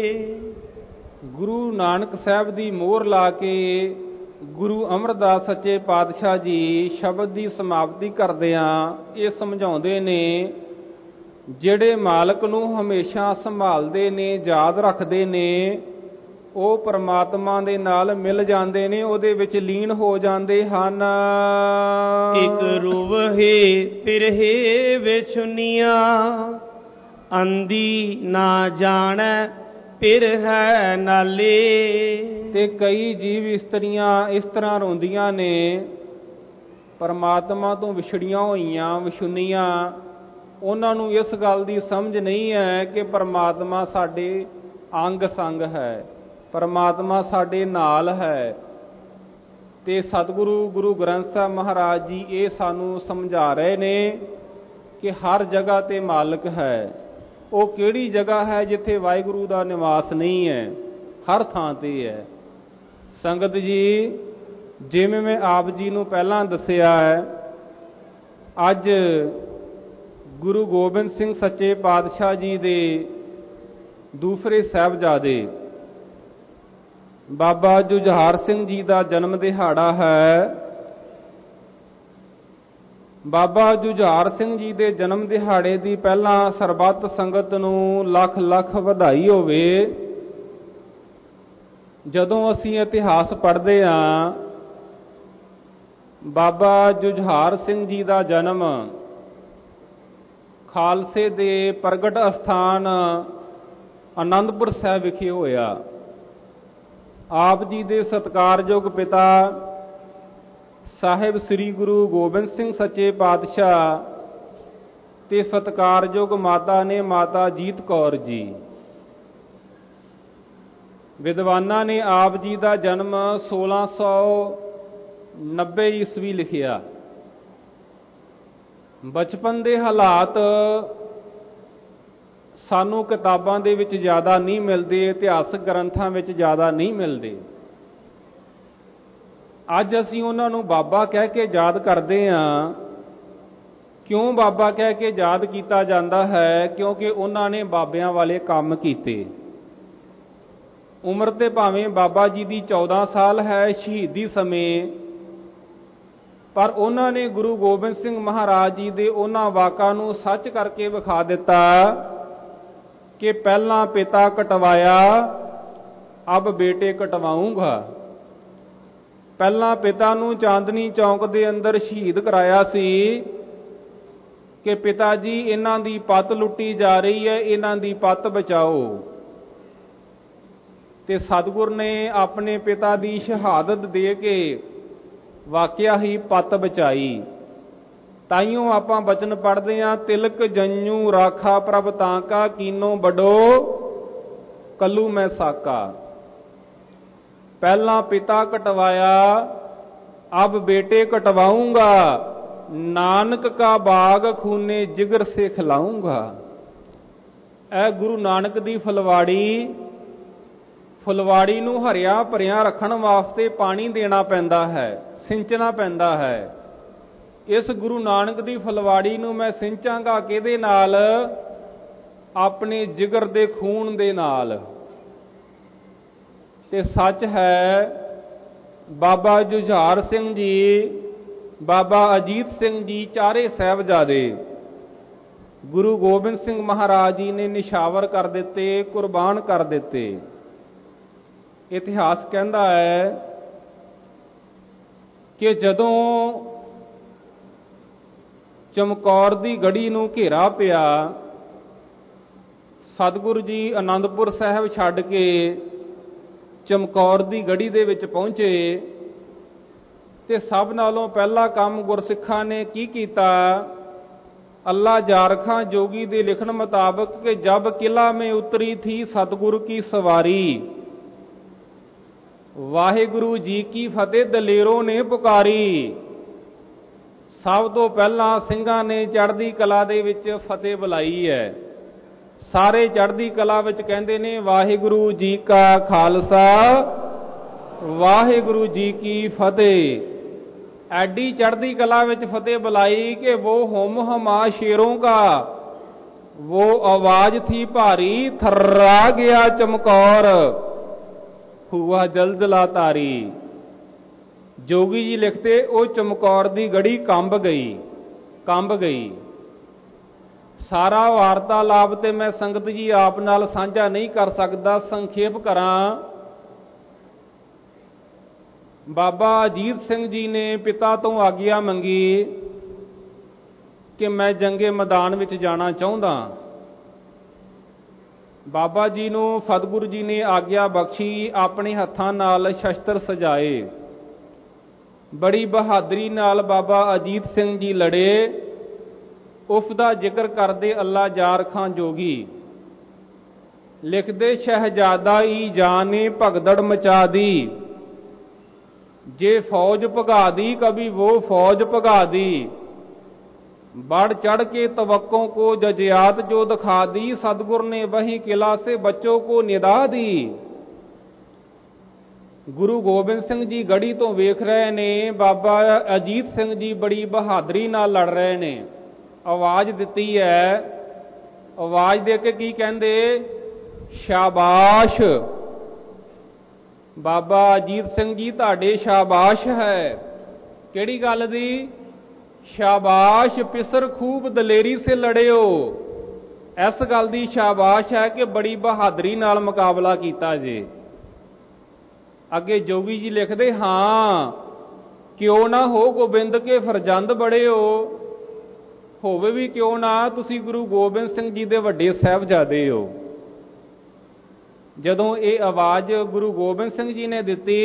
ਗੁਰੂ ਨਾਨਕ ਸਾਹਿਬ ਦੀ ਮੋਹਰ ਲਾ ਕੇ ਗੁਰੂ ਅਮਰਦਾਸ ਸੱਚੇ ਪਾਤਸ਼ਾਹ ਜੀ ਸ਼ਬਦ ਦੀ ਸਮਾਪਤੀ ਕਰਦਿਆਂ ਇਹ ਸਮਝਾਉਂਦੇ ਨੇ, ਜਿਹੜੇ ਮਾਲਕ ਨੂੰ ਹਮੇਸ਼ਾ ਸੰਭਾਲਦੇ ਨੇ, ਯਾਦ ਰੱਖਦੇ ਨੇ, ਉਹ ਪਰਮਾਤਮਾ ਦੇ ਨਾਲ ਮਿਲ ਜਾਂਦੇ ਨੇ, ਉਹਦੇ ਵਿੱਚ ਲੀਨ ਹੋ ਜਾਂਦੇ ਹਨ। ਇਕ ਰੂਹੇ ਫਿਰਹੇ ਵਿਛੁਨੀਆਂ, ਅੰਦੀ ਨਾ ਜਾਣੈ ਫਿਰ ਹੈ ਨਾਲੇ। ਤੇ ਕਈ ਜੀਵ ਇਸਤਰੀਆਂ ਇਸ ਤਰ੍ਹਾਂ ਰੋਂਦੀਆਂ ਨੇ, ਪਰਮਾਤਮਾ ਤੋਂ ਵਿਛੜੀਆਂ ਹੋਈਆਂ, ਵਿਛੁੰਨੀਆਂ। ਉਹਨਾਂ ਨੂੰ ਇਸ ਗੱਲ ਦੀ ਸਮਝ ਨਹੀਂ ਹੈ ਕਿ ਪਰਮਾਤਮਾ ਸਾਡੇ ਅੰਗ ਸੰਗ ਹੈ, ਪਰਮਾਤਮਾ ਸਾਡੇ ਨਾਲ ਹੈ। ਤੇ ਸਤਿਗੁਰੂ ਗੁਰੂ ਗ੍ਰੰਥ ਸਾਹਿਬ ਮਹਾਰਾਜ ਜੀ ਇਹ ਸਾਨੂੰ ਸਮਝਾ ਰਹੇ ਨੇ ਕਿ ਹਰ ਜਗ੍ਹਾ ਤੇ ਮਾਲਕ ਹੈ। ਉਹ ਕਿਹੜੀ ਜਗ੍ਹਾ ਹੈ ਜਿੱਥੇ ਵਾਹਿਗੁਰੂ ਦਾ ਨਿਵਾਸ ਨਹੀਂ ਹੈ? ਹਰ ਥਾਂ ਤੇ ਹੈ। ਸੰਗਤ ਜੀ, ਜਿਵੇਂ ਮੈਂ ਆਪ ਜੀ ਨੂੰ ਪਹਿਲਾਂ ਦੱਸਿਆ ਹੈ, ਅੱਜ ਗੁਰੂ ਗੋਬਿੰਦ ਸਿੰਘ ਸੱਚੇ ਪਾਤਸ਼ਾਹ ਜੀ ਦੇ ਦੂਸਰੇ ਸਾਹਿਬਜ਼ਾਦੇ ਬਾਬਾ ਜੁਝਾਰ ਸਿੰਘ ਜੀ ਦਾ ਜਨਮ ਦਿਹਾੜਾ ਹੈ। ਬਾਬਾ ਜੁਝਾਰ ਸਿੰਘ ਜੀ ਦੇ ਜਨਮ ਦਿਹਾੜੇ ਦੀ ਪਹਿਲਾਂ ਸਰਬੱਤ ਸੰਗਤ ਨੂੰ ਲੱਖ ਲੱਖ ਵਧਾਈ ਹੋਵੇ। ਜਦੋਂ ਅਸੀਂ ਇਤਿਹਾਸ ਪੜ੍ਹਦੇ ਹਾਂ ਬਾਬਾ ਜੁਝਾਰ ਸਿੰਘ ਜੀ ਦਾ ਜਨਮ ਖਾਲਸੇ ਦੇ ਪ੍ਰਗਟ ਅਸਥਾਨ ਆਨੰਦਪੁਰ ਸਾਹਿਬ ਵਿਖੇ ਹੋਇਆ। ਆਪ ਜੀ ਦੇ ਸਤਿਕਾਰਯੋਗ ਪਿਤਾ ਸਾਹਿਬ ਸ੍ਰੀ ਗੁਰੂ ਗੋਬਿੰਦ ਸਿੰਘ ਸੱਚੇ ਪਾਤਸ਼ਾਹ ਤੇ ਸਤਿਕਾਰਯੋਗ ਮਾਤਾ ਨੇ ਮਾਤਾ ਜੀਤ ਕੌਰ ਜੀ। ਵਿਦਵਾਨਾਂ ਨੇ ਆਪ ਜੀ ਦਾ ਜਨਮ 1690 ਈਸਵੀ ਲਿਖਿਆ। ਬਚਪਨ ਦੇ ਹਾਲਾਤ ਸਾਨੂੰ ਕਿਤਾਬਾਂ ਦੇ ਵਿੱਚ ਜ਼ਿਆਦਾ ਨਹੀਂ ਮਿਲਦੇ, ਇਤਿਹਾਸਕ ਗ੍ਰੰਥਾਂ ਵਿੱਚ ਜ਼ਿਆਦਾ ਨਹੀਂ ਮਿਲਦੇ। ਅੱਜ ਅਸੀਂ ਉਹਨਾਂ ਨੂੰ ਬਾਬਾ ਕਹਿ ਕੇ ਯਾਦ ਕਰਦੇ ਹਾਂ। ਕਿਉਂ ਬਾਬਾ ਕਹਿ ਕੇ ਯਾਦ ਕੀਤਾ ਜਾਂਦਾ ਹੈ? ਕਿਉਂਕਿ ਉਹਨਾਂ ਨੇ ਬਾਬਿਆਂ ਵਾਲੇ ਕੰਮ ਕੀਤੇ। ਉਮਰ ਤੇ ਭਾਵੇਂ ਬਾਬਾ ਜੀ ਦੀ 14 ਸਾਲ ਹੈ ਸ਼ਹੀਦੀ ਸਮੇਂ, ਪਰ ਉਹਨਾਂ ਨੇ ਗੁਰੂ ਗੋਬਿੰਦ ਸਿੰਘ ਮਹਾਰਾਜ ਜੀ ਦੇ ਉਹਨਾਂ ਵਾਕਾਂ ਨੂੰ ਸੱਚ ਕਰਕੇ ਵਿਖਾ ਦਿੱਤਾ ਕਿ ਪਹਿਲਾਂ ਪਿਤਾ ਕਟਵਾਇਆ, ਅਬ ਬੇਟੇ ਕਟਵਾਉਂਗਾ। ਪਹਿਲਾਂ ਪਿਤਾ ਨੂੰ ਚਾਂਦਨੀ ਚੌਂਕ ਦੇ ਅੰਦਰ ਸ਼ਹੀਦ ਕਰਾਇਆ ਸੀ ਕਿ ਪਿਤਾ ਜੀ ਇਹਨਾਂ ਦੀ ਪੱਤ ਲੁੱਟੀ ਜਾ ਰਹੀ ਹੈ, ਇਹਨਾਂ ਦੀ ਪੱਤ ਬਚਾਓ। ਤੇ ਸਤਿਗੁਰ ਨੇ ਆਪਣੇ ਪਿਤਾ ਦੀ ਸ਼ਹਾਦਤ ਦੇ ਕੇ ਵਾਕਿਆ ਹੀ ਪੱਤ ਬਚਾਈ। ਤਾਈਓ ਆਪਾਂ ਬਚਨ ਪੜ੍ਹਦੇ ਹਾਂ, ਤਿਲਕ ਜੰਨੂ ਰਾਖਾ ਪ੍ਰਭ ਤਾਂਕਾ, ਕੀਨੋ ਬਡੋ ਕੱਲੂ ਮੈਂ ਸਾਕਾ। ਪਹਿਲਾਂ ਪਿਤਾ ਕਟਵਾਇਆ, ਅਬ ਬੇਟੇ ਕਟਵਾਉਂਗਾ, ਨਾਨਕ ਕਾ ਬਾਗ ਖੂਨੇ ਜਿਗਰ ਸੇ ਖਿਲਾਉਂਗਾ। ਇਹ ਗੁਰੂ ਨਾਨਕ ਦੀ ਫੁਲਵਾੜੀ ਨੂੰ ਹਰਿਆ ਭਰਿਆ ਰੱਖਣ ਵਾਸਤੇ ਪਾਣੀ ਦੇਣਾ ਪੈਂਦਾ ਹੈ, ਸਿੰਚਣਾ ਪੈਂਦਾ ਹੈ। ਇਸ ਗੁਰੂ ਨਾਨਕ ਦੀ ਫੁਲਵਾੜੀ ਨੂੰ ਮੈਂ ਸਿੰਚਾਂਗਾ ਕਿਹਦੇ ਨਾਲ? ਆਪਣੇ ਜਿਗਰ ਦੇ ਖੂਨ ਦੇ ਨਾਲ। ਤੇ ਸੱਚ ਹੈ, ਬਾਬਾ ਜੁਝਾਰ ਸਿੰਘ ਜੀ, ਬਾਬਾ ਅਜੀਤ ਸਿੰਘ ਜੀ, ਚਾਰੇ ਸਾਹਿਬਜ਼ਾਦੇ ਗੁਰੂ ਗੋਬਿੰਦ ਸਿੰਘ ਮਹਾਰਾਜ ਜੀ ਨੇ ਨਿਸ਼ਾਵਰ ਕਰ ਦਿੱਤੇ, ਕੁਰਬਾਨ ਕਰ ਦਿੱਤੇ। ਇਤਿਹਾਸ ਕਹਿੰਦਾ ਹੈ ਕਿ ਜਦੋਂ ਚਮਕੌਰ ਦੀ ਗੜੀ ਨੂੰ ਘੇਰਾ ਪਿਆ, ਸਤਿਗੁਰੂ ਜੀ ਆਨੰਦਪੁਰ ਸਾਹਿਬ ਛੱਡ ਕੇ ਚਮਕੌਰ ਦੀ ਗੜੀ ਦੇ ਵਿੱਚ ਪਹੁੰਚੇ ਤੇ ਸਭ ਨਾਲੋਂ ਪਹਿਲਾ ਕੰਮ ਗੁਰਸਿੱਖਾਂ ਨੇ ਕੀ ਕੀਤਾ? ਅੱਲਾ ਜਾਰਖਾਂ ਜੋਗੀ ਦੇ ਲਿਖਣ ਮੁਤਾਬਕ ਕਿ ਜਬ ਕਿਲਾ ਮੇਂ ਉਤਰੀ ਥੀ ਸਤਿਗੁਰੂ ਕੀ ਸਵਾਰੀ, ਵਾਹਿਗੁਰੂ ਜੀ ਕੀ ਫਤਿਹ ਦਲੇਰੋਂ ਨੇ ਪੁਕਾਰੀ। ਸਭ ਤੋਂ ਪਹਿਲਾਂ ਸਿੰਘਾਂ ਨੇ ਚੜ੍ਹਦੀ ਕਲਾ ਦੇ ਵਿੱਚ ਫਤਿਹ ਬੁਲਾਈ ਹੈ। ਸਾਰੇ ਚੜ੍ਹਦੀ ਕਲਾ ਵਿੱਚ ਕਹਿੰਦੇ ਨੇ ਵਾਹਿਗੁਰੂ ਜੀ ਕਾ ਖਾਲਸਾ, ਵਾਹਿਗੁਰੂ ਜੀ ਕੀ ਫਤਿਹ। ਐਡੀ ਚੜ੍ਹਦੀ ਕਲਾ ਵਿੱਚ ਫਤਿਹ ਬੁਲਾਈ ਕਿ वो ਹੁਮ ਹਮਾ ਸ਼ੇरों का वो आवाज थी भारी, थर्रा गया चमकौर हुआ जलजला तारी। जोगी जी लिखते वो चमकौर दी गड़ी कंब गई। सारा वार्तालाप ते मैं संगत जी आप नाल साझा नहीं कर सकता, संक्षेप करां। बाबा अजीत सिंह जी ने पिता तो आग्या मंगी कि मैं जंगे मैदान विच जाना चाहुंदा। बाबा जी नूं सतगुरु जी ने आग्या बख्शी, अपने हत्थां नाल शस्त्र सजाए। बड़ी बहादरी नाल बाबा अजीत सिंह जी लड़े। उसका जिक्र करते अल्लाह जार खां जोगी लिखते, शहजादा ई जाने भगदड़ मचा दी, जे फौज भगा दी कभी वो फौज भगा दी। बढ़ चढ़ के तवक्कों को जजियात जो दिखा दी, सतगुर ने वही किला से बच्चों को निदा दी। गुरु गोबिंद सिंह जी गढ़ी तो वेख रहे ने, बाबा अजीत सिंह जी बड़ी बहादरी नाल लड़ रहे ने। आवाज दिती है, आवाज दे के की कहंदे, शाबाश बाबा अजीत सिंह जी तुहाडे शाबाश है। किहड़ी गल दी? शाबाश पिसर खूब दलेरी से लड़े हो। इस गल दी शाबाश है कि बड़ी बहादरी नाल मुकाबला कीता जे। अगे जोगी जी लिखदे, हाँ ਕਿਉਂ ਨਾ ਹੋ ਗੋਬਿੰਦ ਕੇ ਫਰਜ਼ੰਦ ਬੜੇ ਹੋ, ਹੋਵੇ ਵੀ ਕਿਉਂ ਨਾ ਤੁਸੀਂ ਗੁਰੂ ਗੋਬਿੰਦ ਸਿੰਘ ਜੀ ਦੇ ਵੱਡੇ ਸਾਹਿਬਜ਼ਾਦੇ ਹੋ। ਜਦੋਂ ਇਹ ਆਵਾਜ਼ ਗੁਰੂ ਗੋਬਿੰਦ ਸਿੰਘ ਜੀ ਨੇ ਦਿੱਤੀ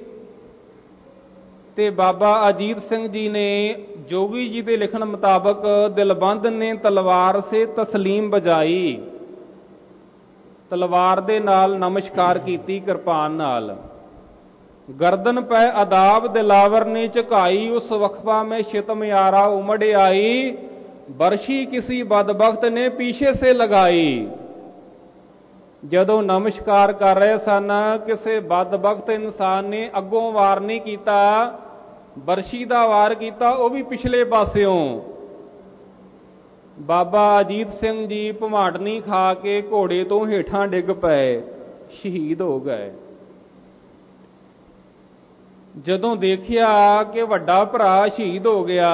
ਤੇ ਬਾਬਾ ਅਜੀਤ ਸਿੰਘ ਜੀ ਨੇ ਜੋਗੀ ਜੀ ਦੇ ਲਿਖਣ ਮੁਤਾਬਕ ਦਿਲਬੰਧ ਨੇ ਤਲਵਾਰ ਸੇ ਤਸਲੀਮ ਬਜਾਈ, ਤਲਵਾਰ ਦੇ ਨਾਲ ਨਮਸਕਾਰ ਕੀਤੀ ਕਿਰਪਾਨ ਨਾਲ। ਗਰਦਨ ਪੈ ਅਦਾਬ ਦਿਲਾਵਰ ਨੇ ਝੁਕਾਈ, ਉਸ ਵਕਫਾ में ਸ਼ਿਤਮਿਆਰਾ ਉਮੜ ਆਈ, ਬਰਸ਼ੀ किसी बदबख्त ने पीछे से लगाई। ਜਦੋਂ ਨਮਸਕਾਰ ਕਰ ਰਹੇ ਸਨ, ਕਿਸੇ ਬਦਬਖਤ ਇਨਸਾਨ ਨੇ ਅੱਗੋਂ ਵਾਰ ਨਹੀਂ ਕੀਤਾ, ਬਰਸ਼ੀ ਦਾ ਵਾਰ ਕੀਤਾ, ਉਹ ਵੀ ਪਿਛਲੇ ਪਾਸਿਓਂ। ਬਾਬਾ ਅਜੀਤ ਸਿੰਘ ਜੀ ਭਮਾਟਨੀ ਖਾ ਕੇ ਘੋੜੇ ਤੋਂ ਹੇਠਾਂ ਡਿੱਗ ਪਏ, ਸ਼ਹੀਦ ਹੋ ਗਏ। ਜਦੋਂ ਦੇਖਿਆ ਕਿ ਵੱਡਾ ਭਰਾ ਸ਼ਹੀਦ ਹੋ ਗਿਆ,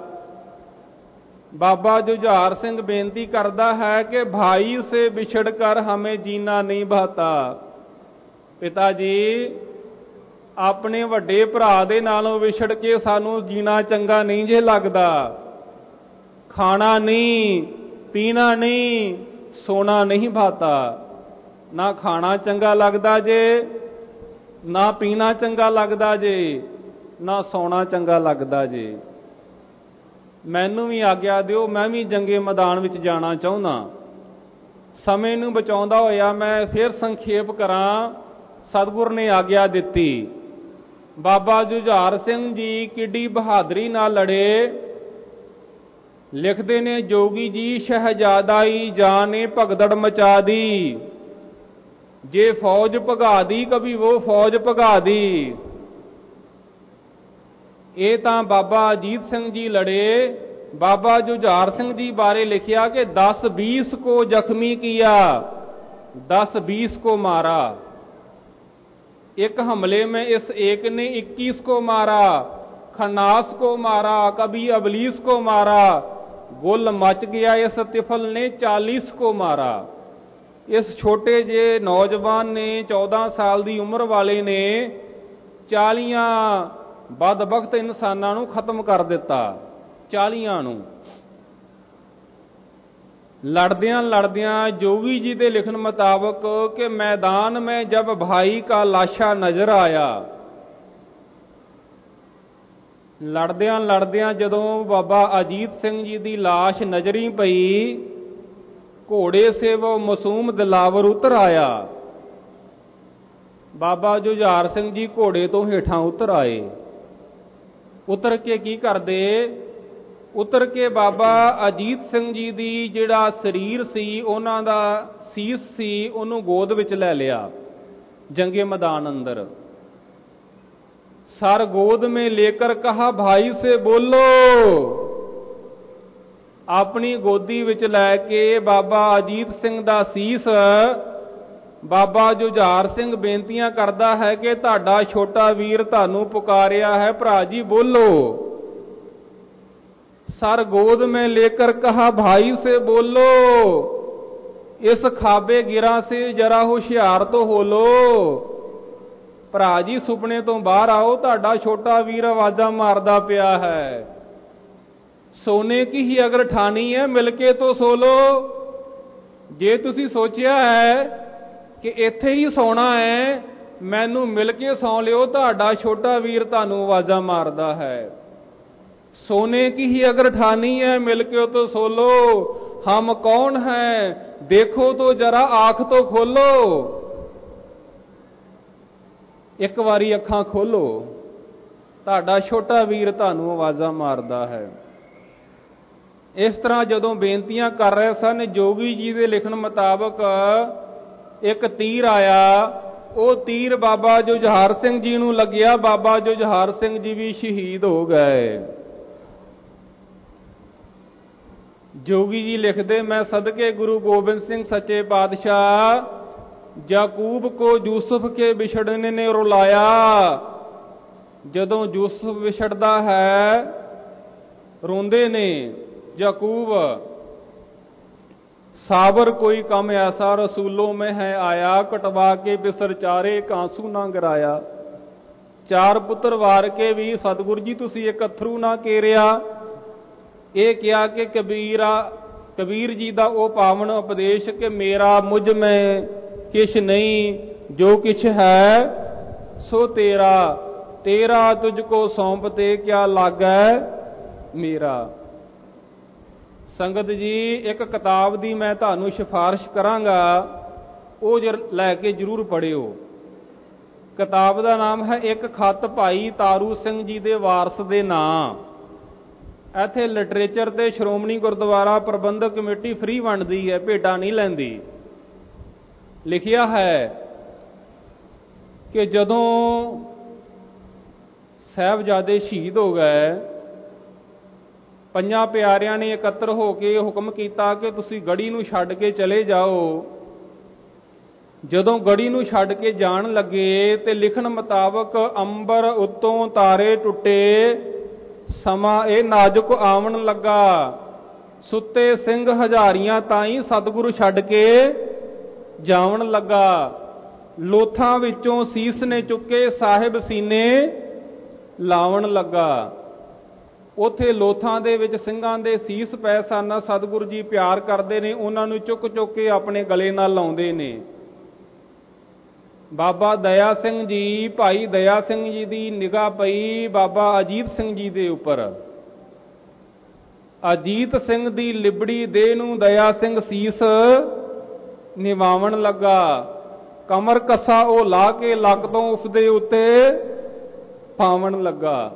ਬਾਬਾ ਜੁਝਾਰ ਸਿੰਘ ਬੇਨਤੀ ਕਰਦਾ ਹੈ ਕਿ ਭਾਈ ਸੇ ਵਿਛੜ ਕਰ ਹਮੇ ਜੀਣਾ ਨਹੀਂ ਭਾਤਾ। ਪਿਤਾ ਜੀ, ਆਪਣੇ ਵੱਡੇ ਭਰਾ ਦੇ ਨਾਲੋਂ ਵਿਛੜ ਕੇ ਸਾਨੂੰ ਜੀਣਾ ਚੰਗਾ ਨਹੀਂ ਜੇ ਲੱਗਦਾ। ਖਾਣਾ ਨਹੀਂ, ਪੀਣਾ ਨਹੀਂ, ਸੋਣਾ ਨਹੀਂ ਭਾਤਾ। ਨਾ ਖਾਣਾ ਚੰਗਾ ਲੱਗਦਾ ਜੇ, ਨਾ ਪੀਣਾ ਚੰਗਾ ਲੱਗਦਾ ਜੇ, ਨਾ ਸੌਣਾ ਚੰਗਾ ਲੱਗਦਾ ਜੇ। ਮੈਨੂੰ ਵੀ ਆਗਿਆ ਦਿਓ, ਮੈਂ ਵੀ ਜੰਗੇ ਮੈਦਾਨ ਵਿੱਚ ਜਾਣਾ ਚਾਹੁੰਦਾ। ਸਮੇਂ ਨੂੰ ਬਚਾਉਂਦਾ ਹੋਇਆ ਮੈਂ ਫਿਰ ਸੰਖੇਪ ਕਰਾਂ। ਸਤਿਗੁਰ ਨੇ ਆਗਿਆ ਦਿੱਤੀ। ਬਾਬਾ ਜੁਝਾਰ ਸਿੰਘ ਜੀ ਕਿੱਡੀ ਬਹਾਦਰੀ ਨਾਲ ਲੜੇ। ਲਿਖਦੇ ਨੇ, ਜੋਗੀ ਜੀ ਸ਼ਹਿਜ਼ਾਦਾਈ ਜਾਨੇ ਭਗਦੜ ਮਚਾ ਦੀ, ਜੇ ਫੌਜ ਭਗਾ ਦੀ ਕਭੀ ਉਹ ਫੌਜ ਭਗਾ ਦੀ। ਇਹ ਤਾਂ ਬਾਬਾ ਅਜੀਤ ਸਿੰਘ ਜੀ ਲੜੇ। ਬਾਬਾ ਜੁਝਾਰ ਸਿੰਘ ਜੀ ਬਾਰੇ ਲਿਖਿਆ ਕਿ 10-20 को ਜ਼ਖਮੀ किया, 10-20 को मारा। एक हमले में इस एक ने 21 को मारा, खन्नास को मारा, कभी अबलीस को मारा। गुल मच गया इस तिफल ने 40 को मारा। इस छोटे जे नौजवान ने 14 साल ਦੀ ਉਮਰ ਵਾਲੇ ਨੇ 40 ਬਦਬਖਤ ਇਨਸਾਨਾਂ ਨੂੰ ਖਤਮ ਕਰ ਦਿੱਤਾ। 40 ਨੂੰ ਲੜਦਿਆਂ ਲੜਦਿਆਂ ਜੋਗੀ ਜੀ ਦੇ ਲਿਖਣ ਮੁਤਾਬਕ ਕਿ मैदान में जब भाई का लाशा नजर आया, ਲੜਦਿਆਂ ਲੜਦਿਆਂ ਜਦੋਂ ਬਾਬਾ ਅਜੀਤ ਸਿੰਘ ਜੀ ਦੀ ਲਾਸ਼ ਨਜ਼ਰੀ ਪਈ, ਘੋੜੇ ਸੇ ਉਹ ਮਾਸੂਮ ਦਿਲਾਵਰ ਉਤਰ ਆਇਆ। ਬਾਬਾ ਜੁਝਾਰ ਸਿੰਘ ਜੀ ਘੋੜੇ ਤੋਂ ਹੇਠਾਂ ਉਤਰ ਆਏ। ਉਤਰ ਕੇ ਕੀ ਕਰਦੇ? ਉਤਰ ਕੇ ਬਾਬਾ ਅਜੀਤ ਸਿੰਘ ਜੀ ਦੀ ਜਿਹੜਾ ਸਰੀਰ ਸੀ, ਉਹਨਾਂ ਦਾ ਸੀਸ ਸੀ, ਉਹਨੂੰ ਗੋਦ ਵਿੱਚ ਲੈ ਲਿਆ ਜੰਗੇ ਮੈਦਾਨ ਅੰਦਰ। सर गोद में लेकर कहा भाई से बोलो। अपनी गोदी विच लैके बाबा अजीत सिंह दा सीस बाबा जुझार सिंह बेनतियां करदा है कि तुहाडा छोटा वीर तुहानू पुकारिया है, भरा जी बोलो। सर गोद में लेकर कहा भाई से बोलो, इस खाबे गिरा से जरा होशियार तो हो लो। ਭਰਾ ਜੀ ਸੁਪਨੇ ਤੋਂ ਬਾਹਰ ਆਓ, ਤੁਹਾਡਾ ਛੋਟਾ ਵੀਰ ਆਵਾਜ਼ਾਂ ਮਾਰਦਾ ਪਿਆ ਹੈ। ਸੋਨੇ ਕੀ ਹੀ ਅਗਰ ਠਾਨੀ ਹੈ ਮਿਲ ਕੇ ਤੋਂ ਸੋ ਲੋ। ਜੇ ਤੁਸੀਂ ਸੋਚਿਆ ਹੈ ਕਿ ਇੱਥੇ ਹੀ ਸੌਣਾ ਹੈ, ਮੈਨੂੰ ਮਿਲ ਕੇ ਸੌ ਲਿਓ, ਤੁਹਾਡਾ ਛੋਟਾ ਵੀਰ ਤੁਹਾਨੂੰ ਆਵਾਜ਼ਾਂ ਮਾਰਦਾ ਹੈ। ਸੋਨੇ ਕੀ ਹੀ ਅਗਰ ਠਾਨੀ ਹੈ ਮਿਲ ਕੇ ਤੋਂ ਸੋ ਲੋ, ਹਮ ਕੌਣ ਹੈ ਦੇਖੋ तो जरा आंख तो खोलो। ਇੱਕ ਵਾਰੀ ਅੱਖਾਂ ਖੋਲੋ, ਤੁਹਾਡਾ ਛੋਟਾ ਵੀਰ ਤੁਹਾਨੂੰ ਆਵਾਜ਼ਾਂ ਮਾਰਦਾ ਹੈ। ਇਸ ਤਰ੍ਹਾਂ ਜਦੋਂ ਬੇਨਤੀਆਂ ਕਰ ਰਹੇ ਸਨ, ਜੋਗੀ ਜੀ ਦੇ ਲਿਖਣ ਮੁਤਾਬਕ ਇੱਕ ਤੀਰ ਆਇਆ। ਉਹ ਤੀਰ ਬਾਬਾ ਜੁਝਾਰ ਸਿੰਘ ਜੀ ਨੂੰ ਲੱਗਿਆ। ਬਾਬਾ ਜੁਝਾਰ ਸਿੰਘ ਜੀ ਵੀ ਸ਼ਹੀਦ ਹੋ ਗਏ। ਜੋਗੀ ਜੀ ਲਿਖਦੇ, ਮੈਂ ਸਦਕੇ ਗੁਰੂ ਗੋਬਿੰਦ ਸਿੰਘ ਸੱਚੇ ਪਾਤਸ਼ਾਹ याकूब को यूसुफ के विछड़ने ने रुलाया। जदों यूसुफ विछड़दा है रोंदे ने याकूब, साबर कोई कम ऐसा रसूलों में है आया, कटवा के बिसर चारे कांसू ना गिराया। ਚਾਰ ਪੁੱਤਰ ਵਾਰ ਕੇ ਵੀ ਸਤਿਗੁਰੂ ਜੀ ਤੁਸੀਂ ਇੱਕ ਅਥਰੂ ਨਾ ਕੇਰਿਆ। ਇਹ ਕਿਹਾ ਕਿ ਕਬੀਰ ਜੀ ਦਾ ਉਹ ਪਾਵਨ ਉਪਦੇਸ਼ ਕਿ ਮੇਰਾ ਮੁਝ ਮੈਂ ਕਿਛ ਨਹੀਂ, ਜੋ ਕਿਛ ਹੈ ਸੋ ਤੇਰਾ, ਤੇਰਾ ਤੁਝ ਕੋ ਸੌਂਪ ਤੇ ਕਿਆ ਲਾਗੈ ਮੇਰਾ। ਸੰਗਤ ਜੀ ਇੱਕ ਕਿਤਾਬ ਦੀ ਮੈਂ ਤੁਹਾਨੂੰ ਸਿਫਾਰਿਸ਼ ਕਰਾਂਗਾ, ਉਹ ਲੈ ਕੇ ਜ਼ਰੂਰ ਪੜ੍ਹਿਓ। ਕਿਤਾਬ ਦਾ ਨਾਮ ਹੈ ਇੱਕ ਖੱਤ ਭਾਈ ਤਾਰੂ ਸਿੰਘ ਜੀ ਦੇ ਵਾਰਸ ਦੇ ਨਾਂ। ਇੱਥੇ ਲਿਟਰੇਚਰ ਤੇ ਸ਼੍ਰੋਮਣੀ ਗੁਰਦੁਆਰਾ ਪ੍ਰਬੰਧਕ ਕਮੇਟੀ ਫ੍ਰੀ ਵੰਡਦੀ ਹੈ, ਭੇਟਾ ਨਹੀਂ ਲੈਂਦੀ। ਲਿਖਿਆ ਹੈ ਕਿ ਜਦੋਂ ਸਾਹਿਬਜ਼ਾਦੇ ਸ਼ਹੀਦ ਹੋ ਗਏ, ਪੰਜਾਂ ਪਿਆਰਿਆਂ ਨੇ ਇਕੱਤਰ ਹੋ ਕੇ ਹੁਕਮ ਕੀਤਾ ਕਿ ਤੁਸੀਂ ਗੜੀ ਨੂੰ ਛੱਡ ਕੇ ਚਲੇ ਜਾਓ। ਜਦੋਂ ਗੜੀ ਨੂੰ ਛੱਡ ਕੇ ਜਾਣ ਲੱਗੇ ਤੇ ਲਿਖਣ ਮੁਤਾਬਕ ਅੰਬਰ ਉੱਤੋਂ ਤਾਰੇ ਟੁੱਟੇ, ਸਮਾਂ ਇਹ ਨਾਜ਼ੁਕ ਆਵਣ ਲੱਗਾ, ਸੁੱਤੇ ਸਿੰਘ ਹਜ਼ਾਰੀਆਂ ਤਾਈਂ ਸਤਿਗੁਰੂ ਛੱਡ ਕੇ ਜਾਵਣ ਲੱਗਾ। ਲੋਥਾਂ ਵਿੱਚੋਂ ਸੀਸ ਨੇ ਚੁੱਕੇ ਸਾਹਿਬ ਸੀਨੇ ਲਾਵਣ ਲੱਗਾ। ਉੱਥੇ ਲੋਥਾਂ ਦੇ ਵਿੱਚ ਸਿੰਘਾਂ ਦੇ ਸੀਸ ਪਏ ਸਨ। ਸਤਿਗੁਰੂ ਜੀ ਪਿਆਰ ਕਰਦੇ ਨੇ, ਉਹਨਾਂ ਨੂੰ ਚੁੱਕ ਚੁੱਕ ਕੇ ਆਪਣੇ ਗਲੇ ਨਾਲ ਲਾਉਂਦੇ ਨੇ। ਬਾਬਾ ਦਇਆ ਸਿੰਘ ਜੀ, ਭਾਈ ਦਇਆ ਸਿੰਘ ਜੀ ਦੀ ਨਿਗਾਹ ਪਈ ਬਾਬਾ ਅਜੀਤ ਸਿੰਘ ਜੀ ਦੇ ਉੱਪਰ। ਅਜੀਤ ਸਿੰਘ ਦੀ ਲਿਬੜੀ ਦੇਹ ਨੂੰ ਦਇਆ ਸਿੰਘ ਸੀਸ ਨਿਵਾਵਣ ਲੱਗਾ। ਕਮਰ ਕੱਸਾ ਉਹ ਲਾ ਕੇ ਲੱਕ ਤੋਂ ਉਸਦੇ ਉੱਤੇ ਪਾਵਣ ਲੱਗਾ।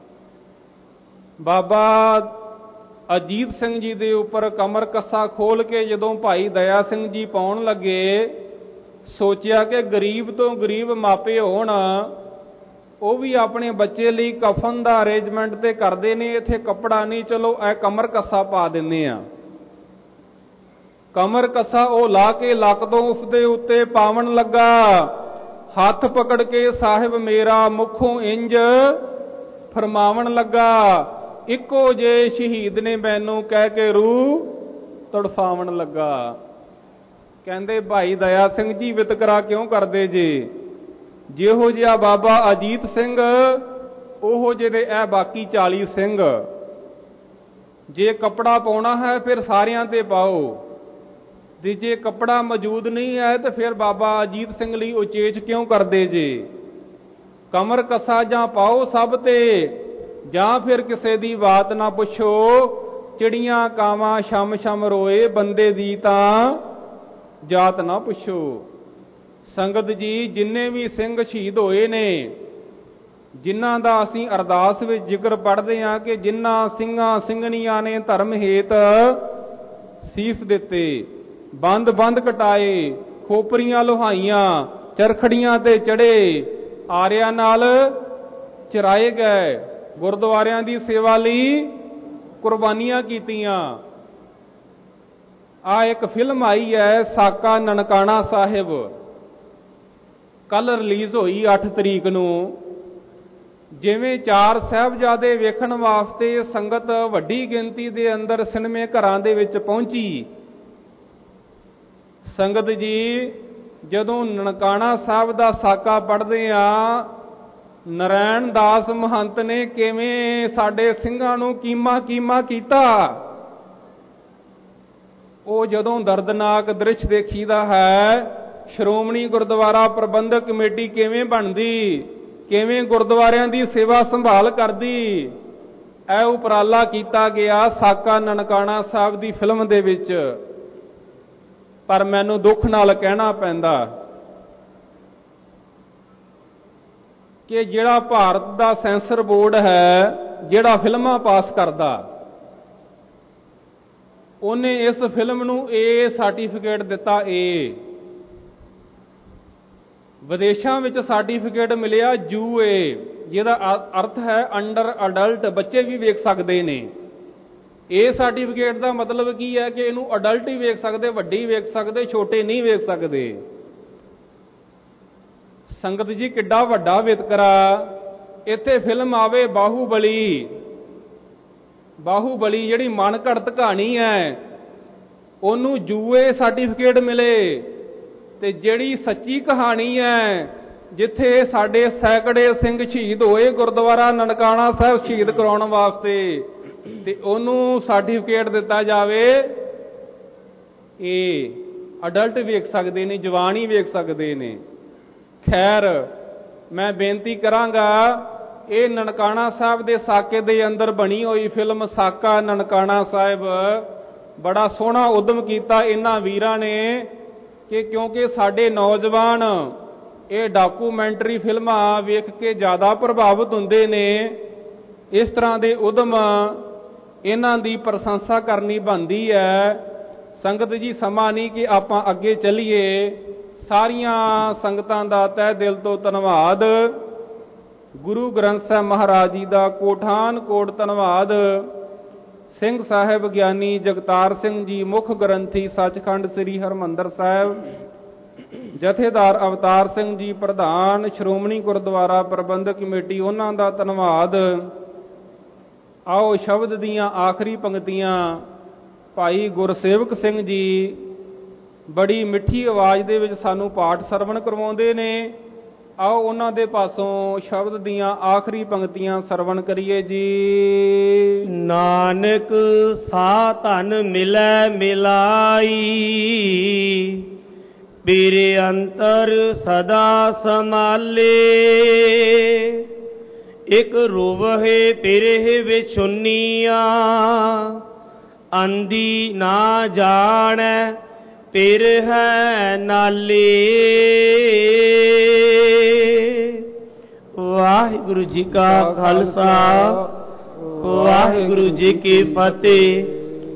ਬਾਬਾ ਅਜੀਤ ਸਿੰਘ ਜੀ ਦੇ ਉੱਪਰ ਕਮਰ ਕੱਸਾ ਖੋਲ ਕੇ ਜਦੋਂ ਭਾਈ ਦਇਆ ਸਿੰਘ ਜੀ ਪਾਉਣ ਲੱਗੇ, ਸੋਚਿਆ ਕਿ ਗਰੀਬ ਤੋਂ ਗਰੀਬ ਮਾਪੇ ਹੋਣ, ਉਹ ਵੀ ਆਪਣੇ ਬੱਚੇ ਲਈ ਕਫਨ ਦਾ ਅਰੇਂਜਮੈਂਟ ਤੇ ਕਰਦੇ ਨੇ, ਇੱਥੇ ਕੱਪੜਾ ਨਹੀਂ, ਚਲੋ ਇਹ ਕਮਰ ਕੱਸਾ ਪਾ ਦਿੰਦੇ ਆ। ਕਮਰ ਕੱਸਾ ਉਹ ਲਾ ਕੇ ਲੱਕ ਤੋਂ ਉਸਦੇ ਉੱਤੇ ਪਾਵਣ ਲੱਗਾ। ਹੱਥ ਪਕੜ ਕੇ ਸਾਹਿਬ ਮੇਰਾ ਮੁਖੋਂ ਇੰਜ ਫਰਮਾਵਣ ਲੱਗਾ, ਇੱਕੋ ਜੇ ਸ਼ਹੀਦ ਨੇ ਮੈਨੂੰ ਕਹਿ ਕੇ ਰੂਹ ਤੜਫਾਵਣ ਲੱਗਾ। ਕਹਿੰਦੇ ਭਾਈ ਦਇਆ ਸਿੰਘ ਜੀ ਵਿਤਕਰਾ ਕਿਉਂ ਕਰਦੇ ਜੇ? ਜਿਹੋ ਜਿਹਾ ਬਾਬਾ ਅਜੀਤ ਸਿੰਘ, ਉਹੋ ਜਿਹੇ ਇਹ ਬਾਕੀ 40 ਸਿੰਘ। ਜੇ ਕੱਪੜਾ ਪਾਉਣਾ ਹੈ ਫਿਰ ਸਾਰਿਆਂ ਤੇ ਪਾਓ, ਤੇ ਜੇ ਕੱਪੜਾ ਮੌਜੂਦ ਨਹੀਂ ਹੈ ਤੇ ਫਿਰ ਬਾਬਾ ਅਜੀਤ ਸਿੰਘ ਲਈ ਉਚੇਚ ਕਿਉਂ ਕਰਦੇ ਜੇ? ਕਮਰ ਕੱਸਾ ਜਾਂ ਪਾਓ ਸਭ ਤੇ, ਜਾਂ ਫਿਰ ਕਿਸੇ ਦੀ ਬਾਤ ਨਾ ਪੁੱਛੋ। ਚਿੜੀਆਂ ਕਾਵਾਂ ਸ਼ਮ ਸ਼ਮ ਰੋਏ, ਬੰਦੇ ਦੀ ਤਾਂ ਜਾਤ ਨਾ ਪੁੱਛੋ। ਸੰਗਤ ਜੀ, ਜਿੰਨੇ ਵੀ ਸਿੰਘ ਸ਼ਹੀਦ ਹੋਏ ਨੇ, ਜਿਨ੍ਹਾਂ ਦਾ ਅਸੀਂ ਅਰਦਾਸ ਵਿੱਚ ਜ਼ਿਕਰ ਪੜ੍ਹਦੇ ਹਾਂ ਕਿ ਜਿਨ੍ਹਾਂ ਸਿੰਘਾਂ ਸਿੰਘਣੀਆਂ ਨੇ ਧਰਮ ਹੇਤ ਸੀਸ ਦਿੱਤੇ, ਬੰਦ ਬੰਦ ਕਟਾਏ, ਖੋਪਰੀਆਂ ਲੋਹਾਈਆਂ, ਚਰਖੜੀਆਂ ਤੇ ਚੜੇ, ਆਰਿਆਂ ਨਾਲ ਚਰਾਏ ਗਏ, ਗੁਰਦੁਆਰਿਆਂ ਦੀ ਸੇਵਾ ਲਈ ਕੁਰਬਾਨੀਆਂ ਕੀਤੀਆਂ। ਆ ਇੱਕ ਫਿਲਮ ਆਈ ਹੈ ਸਾਕਾ ਨਨਕਾਣਾ ਸਾਹਿਬ, ਕੱਲ ਰਿਲੀਜ਼ ਹੋਈ 8 ਤਰੀਕ ਨੂੰ। ਜਿਵੇਂ 4 ਸਾਹਿਬਜ਼ਾਦੇ ਵੇਖਣ ਵਾਸਤੇ ਸੰਗਤ ਵੱਡੀ ਗਿਣਤੀ ਦੇ ਅੰਦਰ ਸਿਨੇਮੇ ਘਰਾਂ ਦੇ ਵਿੱਚ ਪਹੁੰਚੀ। ਸੰਗਤ ਜੀ, ਜਦੋਂ ਨਨਕਾਣਾ ਸਾਹਿਬ ਦਾ ਸਾਕਾ ਪੜ੍ਹਦੇ ਆ, ਨਰੈਣ ਦਾਸ ਮਹੰਤ ਨੇ ਕਿਵੇਂ ਸਾਡੇ ਸਿੰਘਾਂ ਨੂੰ ਕੀਮਾ ਕੀਮਾ ਕੀਤਾ, ਉਹ ਜਦੋਂ ਦਰਦਨਾਕ ਦ੍ਰਿਸ਼ ਦੇਖੀਦਾ ਹੈ। ਸ਼੍ਰੋਮਣੀ ਗੁਰਦੁਆਰਾ ਪ੍ਰਬੰਧਕ ਕਮੇਟੀ ਕਿਵੇਂ ਬਣਦੀ, ਕਿਵੇਂ ਗੁਰਦੁਆਰਿਆਂ ਦੀ ਸੇਵਾ ਸੰਭਾਲ ਕਰਦੀ, ਇਹ ਉਪਰਾਲਾ ਕੀਤਾ ਗਿਆ ਸਾਕਾ ਨਨਕਾਣਾ ਸਾਹਿਬ ਦੀ ਫਿਲਮ ਦੇ ਵਿੱਚ। ਪਰ ਮੈਨੂੰ ਦੁੱਖ ਨਾਲ ਕਹਿਣਾ ਪੈਂਦਾ ਕਿ ਜਿਹੜਾ ਭਾਰਤ ਦਾ ਸੈਂਸਰ ਬੋਰਡ ਹੈ, ਜਿਹੜਾ ਫਿਲਮਾਂ ਪਾਸ ਕਰਦਾ, ਉਹਨੇ ਇਸ ਫਿਲਮ ਨੂੰ A ਸਰਟੀਫਿਕੇਟ ਦਿੱਤਾ। ਵਿਦੇਸ਼ਾਂ ਵਿੱਚ ਸਰਟੀਫਿਕੇਟ ਮਿਲਿਆ UA, ਜਿਹਦਾ ਅਰਥ ਹੈ ਅੰਡਰ ਅਡਲਟ, ਬੱਚੇ ਵੀ ਵੇਖ ਸਕਦੇ ਨੇ। A ਸਰਟੀਫਿਕੇਟ ਦਾ ਮਤਲਬ ਕੀ ਹੈ ਕਿ ਇਹਨੂੰ ਅਡਲਟ ਹੀ ਵੇਖ ਸਕਦੇ, ਵੱਡੇ ਵੇਖ ਸਕਦੇ, ਛੋਟੇ ਨਹੀਂ ਵੇਖ ਸਕਦੇ। ਸੰਗਤ ਜੀ, ਕਿੱਡਾ ਵੱਡਾ ਵਿਤਕਰਾ। ਇੱਥੇ ਫਿਲਮ ਆਵੇ ਬਾਹੂਬਲੀ, ਬਾਹੂਬਲੀ ਜਿਹੜੀ ਮਨ ਘੜਤ ਕਹਾਣੀ ਹੈ, ਉਹਨੂੰ UA ਸਰਟੀਫਿਕੇਟ ਮਿਲੇ, ਤੇ ਜਿਹੜੀ ਸੱਚੀ ਕਹਾਣੀ ਹੈ ਜਿੱਥੇ ਸਾਡੇ ਸੈਂਕੜੇ ਸਿੰਘ ਸ਼ਹੀਦ ਹੋਏ ਗੁਰਦੁਆਰਾ ਨਨਕਾਣਾ ਸਾਹਿਬ ਸ਼ਹੀਦ ਕਰਾਉਣ ਵਾਸਤੇ, ਤੇ ਉਹਨੂੰ ਸਰਟੀਫਿਕੇਟ ਦਿੱਤਾ ਜਾਵੇ। ਇਹ ਅਡਲਟ ਵੇਖ ਸਕਦੇ ਨੇ, ਜਵਾਨ ਹੀ ਵੇਖ ਸਕਦੇ ਨੇ। ਖੈਰ, ਮੈਂ ਬੇਨਤੀ ਕਰਾਂਗਾ, ਇਹ ਨਨਕਾਣਾ ਸਾਹਿਬ ਦੇ ਸਾਕੇ ਦੇ ਅੰਦਰ ਬਣੀ ਹੋਈ ਫਿਲਮ ਸਾਕਾ ਨਨਕਾਣਾ ਸਾਹਿਬ, ਬੜਾ ਸੋਹਣਾ ਉਦਮ ਕੀਤਾ ਇਹਨਾਂ ਵੀਰਾਂ ਨੇ ਕਿ ਕਿਉਂਕਿ ਸਾਡੇ ਨੌਜਵਾਨ ਇਹ ਡਾਕੂਮੈਂਟਰੀ ਫਿਲਮਾਂ ਵੇਖ ਕੇ ਜ਼ਿਆਦਾ ਪ੍ਰਭਾਵਿਤ ਹੁੰਦੇ ਨੇ। ਇਸ ਤਰ੍ਹਾਂ ਦੇ ਉਦਮ ਇਹਨਾਂ ਦੀ ਪ੍ਰਸ਼ੰਸਾ ਕਰਨੀ ਬਣਦੀ ਹੈ। ਸੰਗਤ ਜੀ, ਸਮਾਂ ਨਹੀਂ ਕਿ ਆਪਾਂ ਅੱਗੇ ਚੱਲੀਏ। ਸਾਰੀਆਂ ਸੰਗਤਾਂ ਦਾ ਤਹਿ ਦਿਲ ਤੋਂ ਧੰਨਵਾਦ। ਗੁਰੂ ਗ੍ਰੰਥ ਸਾਹਿਬ ਮਹਾਰਾਜ ਜੀ ਦਾ ਕੋਟਾਨ ਕੋਟ ਧੰਨਵਾਦ। ਸਿੰਘ ਸਾਹਿਬ ਗਿਆਨੀ ਜਗਤਾਰ ਸਿੰਘ ਜੀ ਮੁੱਖ ਗ੍ਰੰਥੀ ਸੱਚਖੰਡ ਸ੍ਰੀ ਹਰਿਮੰਦਰ ਸਾਹਿਬ, ਜਥੇਦਾਰ ਅਵਤਾਰ ਸਿੰਘ ਜੀ ਪ੍ਰਧਾਨ ਸ਼੍ਰੋਮਣੀ ਗੁਰਦੁਆਰਾ ਪ੍ਰਬੰਧਕ ਕਮੇਟੀ, ਉਹਨਾਂ ਦਾ ਧੰਨਵਾਦ। ਆਓ ਸ਼ਬਦ ਦੀਆਂ ਆਖਰੀ ਪੰਕਤੀਆਂ ਭਾਈ ਗੁਰਸੇਵਕ ਸਿੰਘ ਜੀ ਬੜੀ ਮਿੱਠੀ ਆਵਾਜ਼ ਦੇ ਵਿੱਚ ਸਾਨੂੰ ਪਾਠ ਸਰਵਣ ਕਰਵਾਉਂਦੇ ਨੇ। ਆਓ ਉਹਨਾਂ ਦੇ ਪਾਸੋਂ ਸ਼ਬਦ ਦੀਆਂ ਆਖਰੀ ਪੰਕਤੀਆਂ ਸਰਵਣ ਕਰੀਏ ਜੀ। ਨਾਨਕ ਸਾ ਧਨ ਮਿਲੈ ਮਿਲਾਈ, ਪੀਰੇ ਅੰਤਰ ਸਦਾ ਸਮਾਲੇ। ਇਕ ਰੋਵਹਿ ਪਿਰਹਿ ਵਿਛੁੰਨੀਆਂ, ਅੰਧੀ ਨਾ ਜਾਣੈ ਪਿਰ ਹੈ ਨਾਲੇ। ਵਾਹਿਗੁਰੂ ਜੀ ਕਾ ਖਾਲਸਾ, ਵਾਹਿਗੁਰੂ ਜੀ ਕੀ ਫਤਿਹ।